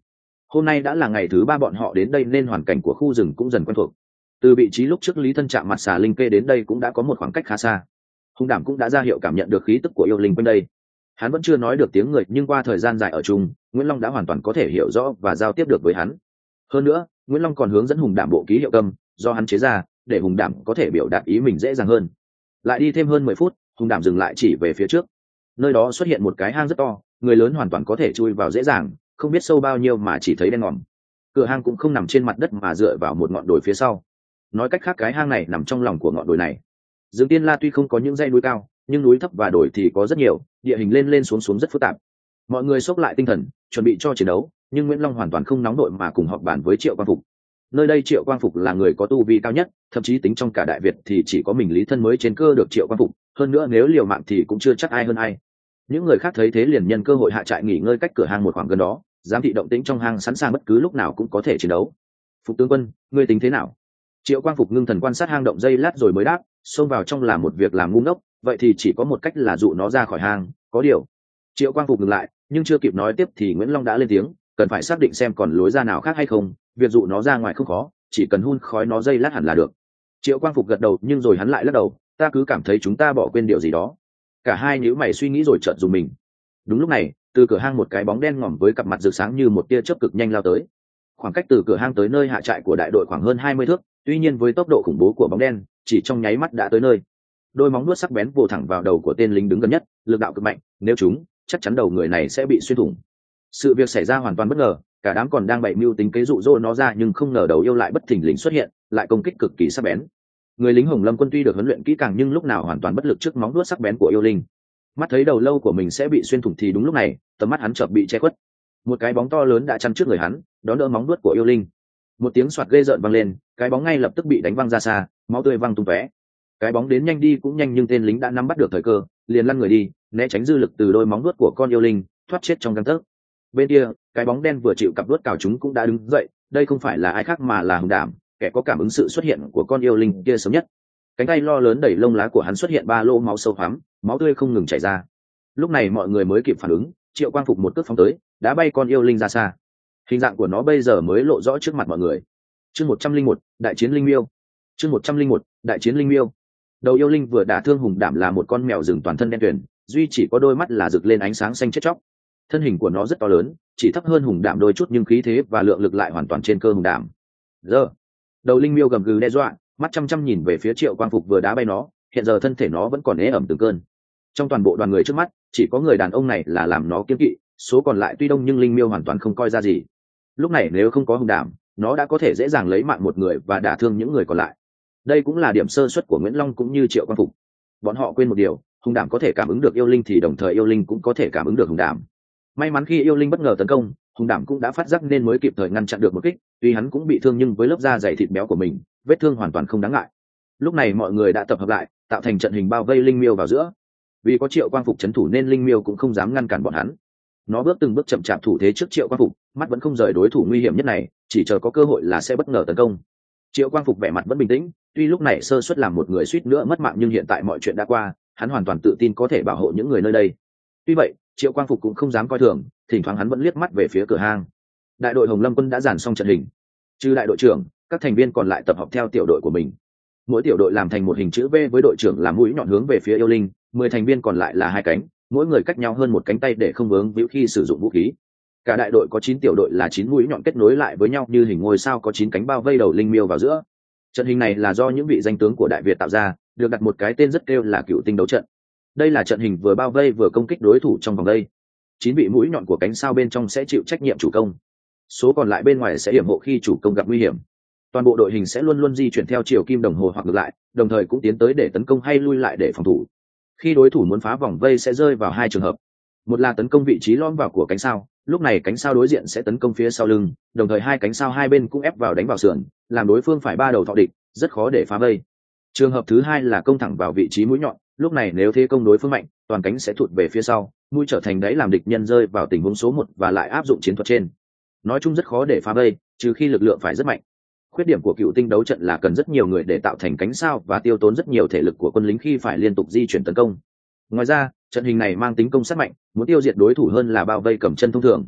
Hôm nay đã là ngày thứ ba bọn họ đến đây nên hoàn cảnh của khu rừng cũng dần quen thuộc. Từ vị trí lúc trước Lý Thân chạm mặt xà linh kê đến đây cũng đã có một khoảng cách khá xa. Hùng Đảm cũng đã ra hiệu cảm nhận được khí tức của yêu linh quanh đây. Hắn vẫn chưa nói được tiếng người, nhưng qua thời gian dài ở chung, Nguyễn Long đã hoàn toàn có thể hiểu rõ và giao tiếp được với hắn. Hơn nữa, Nguyễn Long còn hướng dẫn Hùng Đảm bộ ký hiệu cầm do hắn chế ra, để Hùng Đảm có thể biểu đạt ý mình dễ dàng hơn. Lại đi thêm hơn mười phút, Hùng Đảm dừng lại chỉ về phía trước. Nơi đó xuất hiện một cái hang rất to, người lớn hoàn toàn có thể chui vào dễ dàng, không biết sâu bao nhiêu mà chỉ thấy đen ngòm. Cửa hang cũng không nằm trên mặt đất mà dựa vào một ngọn đồi phía sau. Nói cách khác, cái hang này nằm trong lòng của ngọn đồi này. Dương Tiên La tuy không có những dãy núi cao, nhưng núi thấp và đồi thì có rất nhiều, địa hình lên lên xuống xuống rất phức tạp. Mọi người xốc lại tinh thần, chuẩn bị cho chiến đấu, nhưng Nguyễn Long hoàn toàn không nóng đội mà cùng họp bàn với Triệu Quang Phục. Nơi đây Triệu Quang Phục là người có tu vi cao nhất, thậm chí tính trong cả Đại Việt thì chỉ có mình Lý Thân mới trên cơ được Triệu Quang Phục, hơn nữa nếu liều mạng thì cũng chưa chắc ai hơn ai. Những người khác thấy thế liền nhân cơ hội hạ trại nghỉ ngơi cách cửa hang một khoảng gần đó, giám thị động tĩnh trong hang, sẵn sàng bất cứ lúc nào cũng có thể chiến đấu. Phục tướng quân, ngươi tính thế nào? Triệu Quang Phục ngưng thần quan sát hang động giây lát rồi mới đáp, xông vào trong là một việc làm ngu ngốc, vậy thì chỉ có một cách là dụ nó ra khỏi hang. Có điều, Triệu Quang Phục ngừng lại, nhưng chưa kịp nói tiếp thì Nguyễn Long đã lên tiếng, cần phải xác định xem còn lối ra nào khác hay không, việc dụ nó ra ngoài không khó, chỉ cần hun khói nó giây lát hẳn là được. Triệu Quang Phục gật đầu, nhưng rồi hắn lại lắc đầu, ta cứ cảm thấy chúng ta bỏ quên điều gì đó. Cả hai nhíu mày suy nghĩ rồi chợt dùng mình. Đúng lúc này, từ cửa hang một cái bóng đen ngòm với cặp mặt rực sáng như một tia chớp cực nhanh lao tới. Khoảng cách từ cửa hang tới nơi hạ trại của đại đội khoảng hơn hai mươi thước, tuy nhiên với tốc độ khủng bố của bóng đen, chỉ trong nháy mắt đã tới nơi. Đôi móng vuốt sắc bén vồ thẳng vào đầu của tên lính đứng gần nhất, lực đạo cực mạnh, nếu chúng, chắc chắn đầu người này sẽ bị xuyên thủng. Sự việc xảy ra hoàn toàn bất ngờ, cả đám còn đang bày mưu tính kế dụ dỗ nó ra, nhưng không ngờ đầu yêu lại bất thình lình xuất hiện, lại công kích cực kỳ sắc bén. Người lính Hồng Lâm quân tuy được huấn luyện kỹ càng nhưng lúc nào hoàn toàn bất lực trước móng vuốt sắc bén của yêu linh. Mắt thấy đầu lâu của mình sẽ bị xuyên thủng thì đúng lúc này, tầm mắt hắn chợt bị che khuất. Một cái bóng to lớn đã chắn trước người hắn, đón đỡ móng vuốt của yêu linh. Một tiếng xoạt ghê rợn vang lên, cái bóng ngay lập tức bị đánh văng ra xa, máu tươi văng tung tóe. Cái bóng đến nhanh đi cũng nhanh, nhưng tên lính đã nắm bắt được thời cơ, liền lăn người đi, né tránh dư lực từ đôi móng vuốt của con yêu linh, thoát chết trong gang tấc. Bên kia, cái bóng đen vừa chịu cặp vuốt cào chúng cũng đã đứng dậy, đây không phải là ai khác mà là Hùng Đảm, kẻ có cảm ứng sự xuất hiện của con yêu linh kia sớm nhất. Cánh tay lo lớn đẩy lông lá của hắn xuất hiện ba lỗ máu sâu hoắm, máu tươi không ngừng chảy ra. Lúc này mọi người mới kịp phản ứng, Triệu Quang Phục một cước phóng tới, đá bay con yêu linh ra xa. Hình dạng của nó bây giờ mới lộ rõ trước mặt mọi người. Chương một trăm linh một, đại chiến linh miêu. Chương một trăm linh một, đại chiến linh miêu. Đầu yêu linh vừa đả thương Hùng Đảm là một con mèo rừng toàn thân đen tuyền, duy chỉ có đôi mắt là rực lên ánh sáng xanh chết chóc. Thân hình của nó rất to lớn, chỉ thấp hơn Hùng Đảm đôi chút nhưng khí thế và lượng lực lại hoàn toàn trên cơ Hùng Đảm. Giờ, đầu linh miêu gầm gừ đe dọa, mắt chăm chăm nhìn về phía Triệu Quang Phục vừa đá bay nó, hiện giờ thân thể nó vẫn còn ế ẩm từng cơn. Trong toàn bộ đoàn người trước mắt, chỉ có người đàn ông này là làm nó kiêng kỵ, số còn lại tuy đông nhưng linh miêu hoàn toàn không coi ra gì. Lúc này nếu không có Hùng Đảm, nó đã có thể dễ dàng lấy mạng một người và đả thương những người còn lại. Đây cũng là điểm sơ suất của Nguyễn Long cũng như Triệu Quang Phục. Bọn họ quên một điều, Hùng Đảm có thể cảm ứng được yêu linh thì đồng thời yêu linh cũng có thể cảm ứng được Hùng Đảm. May mắn khi yêu linh bất ngờ tấn công, Hùng Đảm cũng đã phát giác nên mới kịp thời ngăn chặn được một kích, tuy hắn cũng bị thương nhưng với lớp da dày thịt béo của mình, vết thương hoàn toàn không đáng ngại. Lúc này mọi người đã tập hợp lại, tạo thành trận hình bao vây linh miêu vào giữa. Vì có Triệu Quang Phục trấn thủ nên linh miêu cũng không dám ngăn cản bọn hắn. Nó bước từng bước chậm chạp thủ thế trước Triệu Quang Phục, mắt vẫn không rời đối thủ nguy hiểm nhất này, chỉ chờ có cơ hội là sẽ bất ngờ tấn công. Triệu Quang Phục vẻ mặt vẫn bình tĩnh, tuy lúc này sơ suất làm một người suýt nữa mất mạng nhưng hiện tại mọi chuyện đã qua, hắn hoàn toàn tự tin có thể bảo hộ những người nơi đây. Tuy vậy, Triệu Quang Phục cũng không dám coi thường, thỉnh thoảng hắn vẫn liếc mắt về phía cửa hang. Đại đội Hồng Lâm quân đã dàn xong trận hình, trừ đại đội trưởng, các thành viên còn lại tập hợp theo tiểu đội của mình. Mỗi tiểu đội làm thành một hình chữ V với đội trưởng làm mũi nhọn hướng về phía yêu linh, mười thành viên còn lại là hai cánh, mỗi người cách nhau hơn một cánh tay để không vướng víu khi sử dụng vũ khí. Cả đại đội có chín tiểu đội là chín mũi nhọn kết nối lại với nhau như hình ngôi sao có chín cánh bao vây đầu linh miêu vào giữa. Trận hình này là do những vị danh tướng của Đại Việt tạo ra, được đặt một cái tên rất kêu là Cựu Tinh đấu trận. Đây là trận hình vừa bao vây vừa công kích đối thủ trong vòng đây. Chín vị mũi nhọn của cánh sao bên trong sẽ chịu trách nhiệm chủ công, số còn lại bên ngoài sẽ yểm hộ khi chủ công gặp nguy hiểm. Toàn bộ đội hình sẽ luôn luôn di chuyển theo chiều kim đồng hồ hoặc ngược lại, đồng thời cũng tiến tới để tấn công hay lui lại để phòng thủ. Khi đối thủ muốn phá vòng vây sẽ rơi vào hai trường hợp, một là tấn công vị trí lõm vào của cánh sao, lúc này cánh sao đối diện sẽ tấn công phía sau lưng, đồng thời hai cánh sao hai bên cũng ép vào đánh vào sườn, làm đối phương phải ba đầu thọ địch, rất khó để phá vây. Trường hợp thứ hai là công thẳng vào vị trí mũi nhọn, lúc này nếu thế công đối phương mạnh, toàn cánh sẽ thụt về phía sau, mũi trở thành đáy làm địch nhân rơi vào tình huống số một và lại áp dụng chiến thuật trên. Nói chung rất khó để phá vây, trừ khi lực lượng phải rất mạnh. Khuyết điểm của Cựu Tinh đấu trận là cần rất nhiều người để tạo thành cánh sao và tiêu tốn rất nhiều thể lực của quân lính khi phải liên tục di chuyển tấn công. Ngoài ra, trận hình này mang tính công sát mạnh, muốn tiêu diệt đối thủ hơn là bao vây cầm chân thông thường.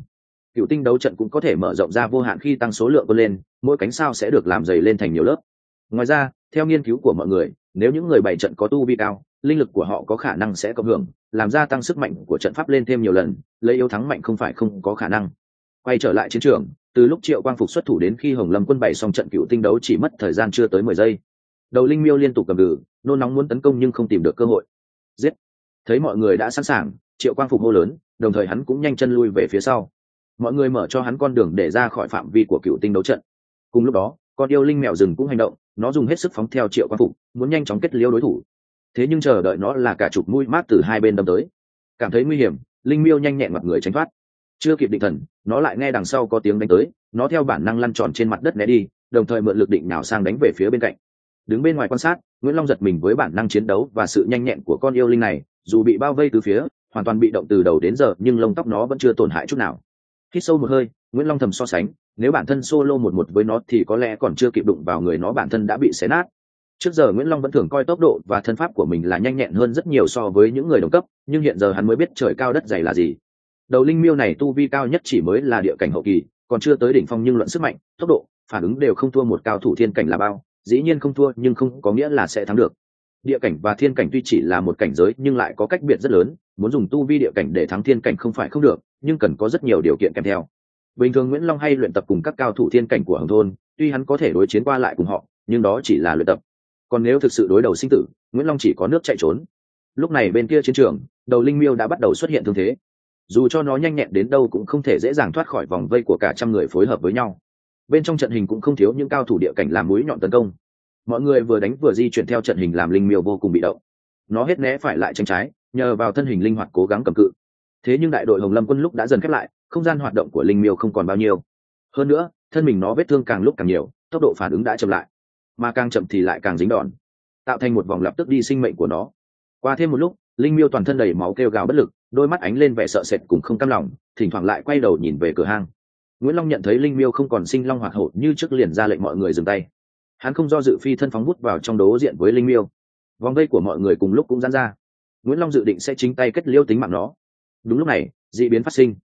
cựu tinh đấu trận cũng có thể mở rộng ra vô hạn khi tăng số lượng quân lên, mỗi cánh sao sẽ được làm dày lên thành nhiều lớp. Ngoài ra, theo nghiên cứu của mọi người, nếu những người bày trận có tu vi cao, linh lực của họ có khả năng sẽ cộng hưởng, làm gia tăng sức mạnh của trận pháp lên thêm nhiều lần, lấy yếu thắng mạnh không phải không có khả năng. Quay trở lại chiến trường, từ lúc Triệu Quang Phục xuất thủ đến khi Hồng Lâm quân bày xong trận cựu tinh đấu chỉ mất thời gian chưa tới mười giây. Đầu linh miêu liên tục cầm cự, nôn nóng muốn tấn công nhưng không tìm được cơ hội. Giết! Thấy mọi người đã sẵn sàng, Triệu Quang Phục hô lớn, đồng thời hắn cũng nhanh chân lui về phía sau. Mọi người mở cho hắn con đường để ra khỏi phạm vi của cựu tinh đấu trận. Cùng lúc đó, con yêu linh mèo rừng cũng hành động, nó dùng hết sức phóng theo Triệu Quang Phục, muốn nhanh chóng kết liễu đối thủ. Thế nhưng chờ đợi nó là cả chục mũi mát từ hai bên đâm tới. Cảm thấy nguy hiểm, linh miêu nhanh nhẹn mặt người tránh thoát. Chưa kịp định thần, nó lại nghe đằng sau có tiếng đánh tới, nó theo bản năng lăn tròn trên mặt đất né đi, đồng thời mượn lực định nào sang đánh về phía bên cạnh. Đứng bên ngoài quan sát, Nguyễn Long giật mình với bản năng chiến đấu và sự nhanh nhẹn của con yêu linh này, dù bị bao vây từ phía, hoàn toàn bị động từ đầu đến giờ, nhưng lông tóc nó vẫn chưa tổn hại chút nào. Hít sâu một hơi, Nguyễn Long thầm so sánh, nếu bản thân solo một một với nó thì có lẽ còn chưa kịp đụng vào người nó bản thân đã bị xé nát. Trước giờ Nguyễn Long vẫn thường coi tốc độ và thân pháp của mình là nhanh nhẹn hơn rất nhiều so với những người đồng cấp, nhưng hiện giờ hắn mới biết trời cao đất dày là gì. Đầu linh miêu này tu vi cao nhất chỉ mới là địa cảnh hậu kỳ, còn chưa tới đỉnh phong, nhưng luận sức mạnh, tốc độ, phản ứng đều không thua một cao thủ thiên cảnh là bao. Dĩ nhiên không thua nhưng không có nghĩa là sẽ thắng được. Địa cảnh và thiên cảnh tuy chỉ là một cảnh giới nhưng lại có cách biệt rất lớn, muốn dùng tu vi địa cảnh để thắng thiên cảnh không phải không được, nhưng cần có rất nhiều điều kiện kèm theo. Bình thường Nguyễn Long hay luyện tập cùng các cao thủ thiên cảnh của Hồng thôn, tuy hắn có thể đối chiến qua lại cùng họ, nhưng đó chỉ là luyện tập. Còn nếu thực sự đối đầu sinh tử, Nguyễn Long chỉ có nước chạy trốn. Lúc này bên kia chiến trường, đầu linh miêu đã bắt đầu xuất hiện thương thế. Dù cho nó nhanh nhẹn đến đâu cũng không thể dễ dàng thoát khỏi vòng vây của cả trăm người phối hợp với nhau. Bên trong trận hình cũng không thiếu những cao thủ địa cảnh làm mũi nhọn tấn công. Mọi người vừa đánh vừa di chuyển theo trận hình làm linh miêu vô cùng bị động. Nó hết né phải lại tránh trái, nhờ vào thân hình linh hoạt cố gắng cầm cự. Thế nhưng đại đội Hồng Lâm quân lúc đã dần khép lại, không gian hoạt động của linh miêu không còn bao nhiêu. Hơn nữa, thân mình nó vết thương càng lúc càng nhiều, tốc độ phản ứng đã chậm lại, mà càng chậm thì lại càng dính đòn, tạo thành một vòng lập tức đi sinh mệnh của nó. Qua thêm một lúc, linh miêu toàn thân đầy máu kêu gào bất lực, đôi mắt ánh lên vẻ sợ sệt cùng không cam lòng, thỉnh thoảng lại quay đầu nhìn về cửa hang. Nguyễn Long nhận thấy linh miêu không còn sinh long hoạt hổ như trước, liền ra lệnh mọi người dừng tay. Hắn không do dự phi thân phóng bút vào trong đấu diện với linh miêu. Vòng vây của mọi người cùng lúc cũng giãn ra. Nguyễn Long dự định sẽ chính tay kết liêu tính mạng nó. Đúng lúc này, dị biến phát sinh.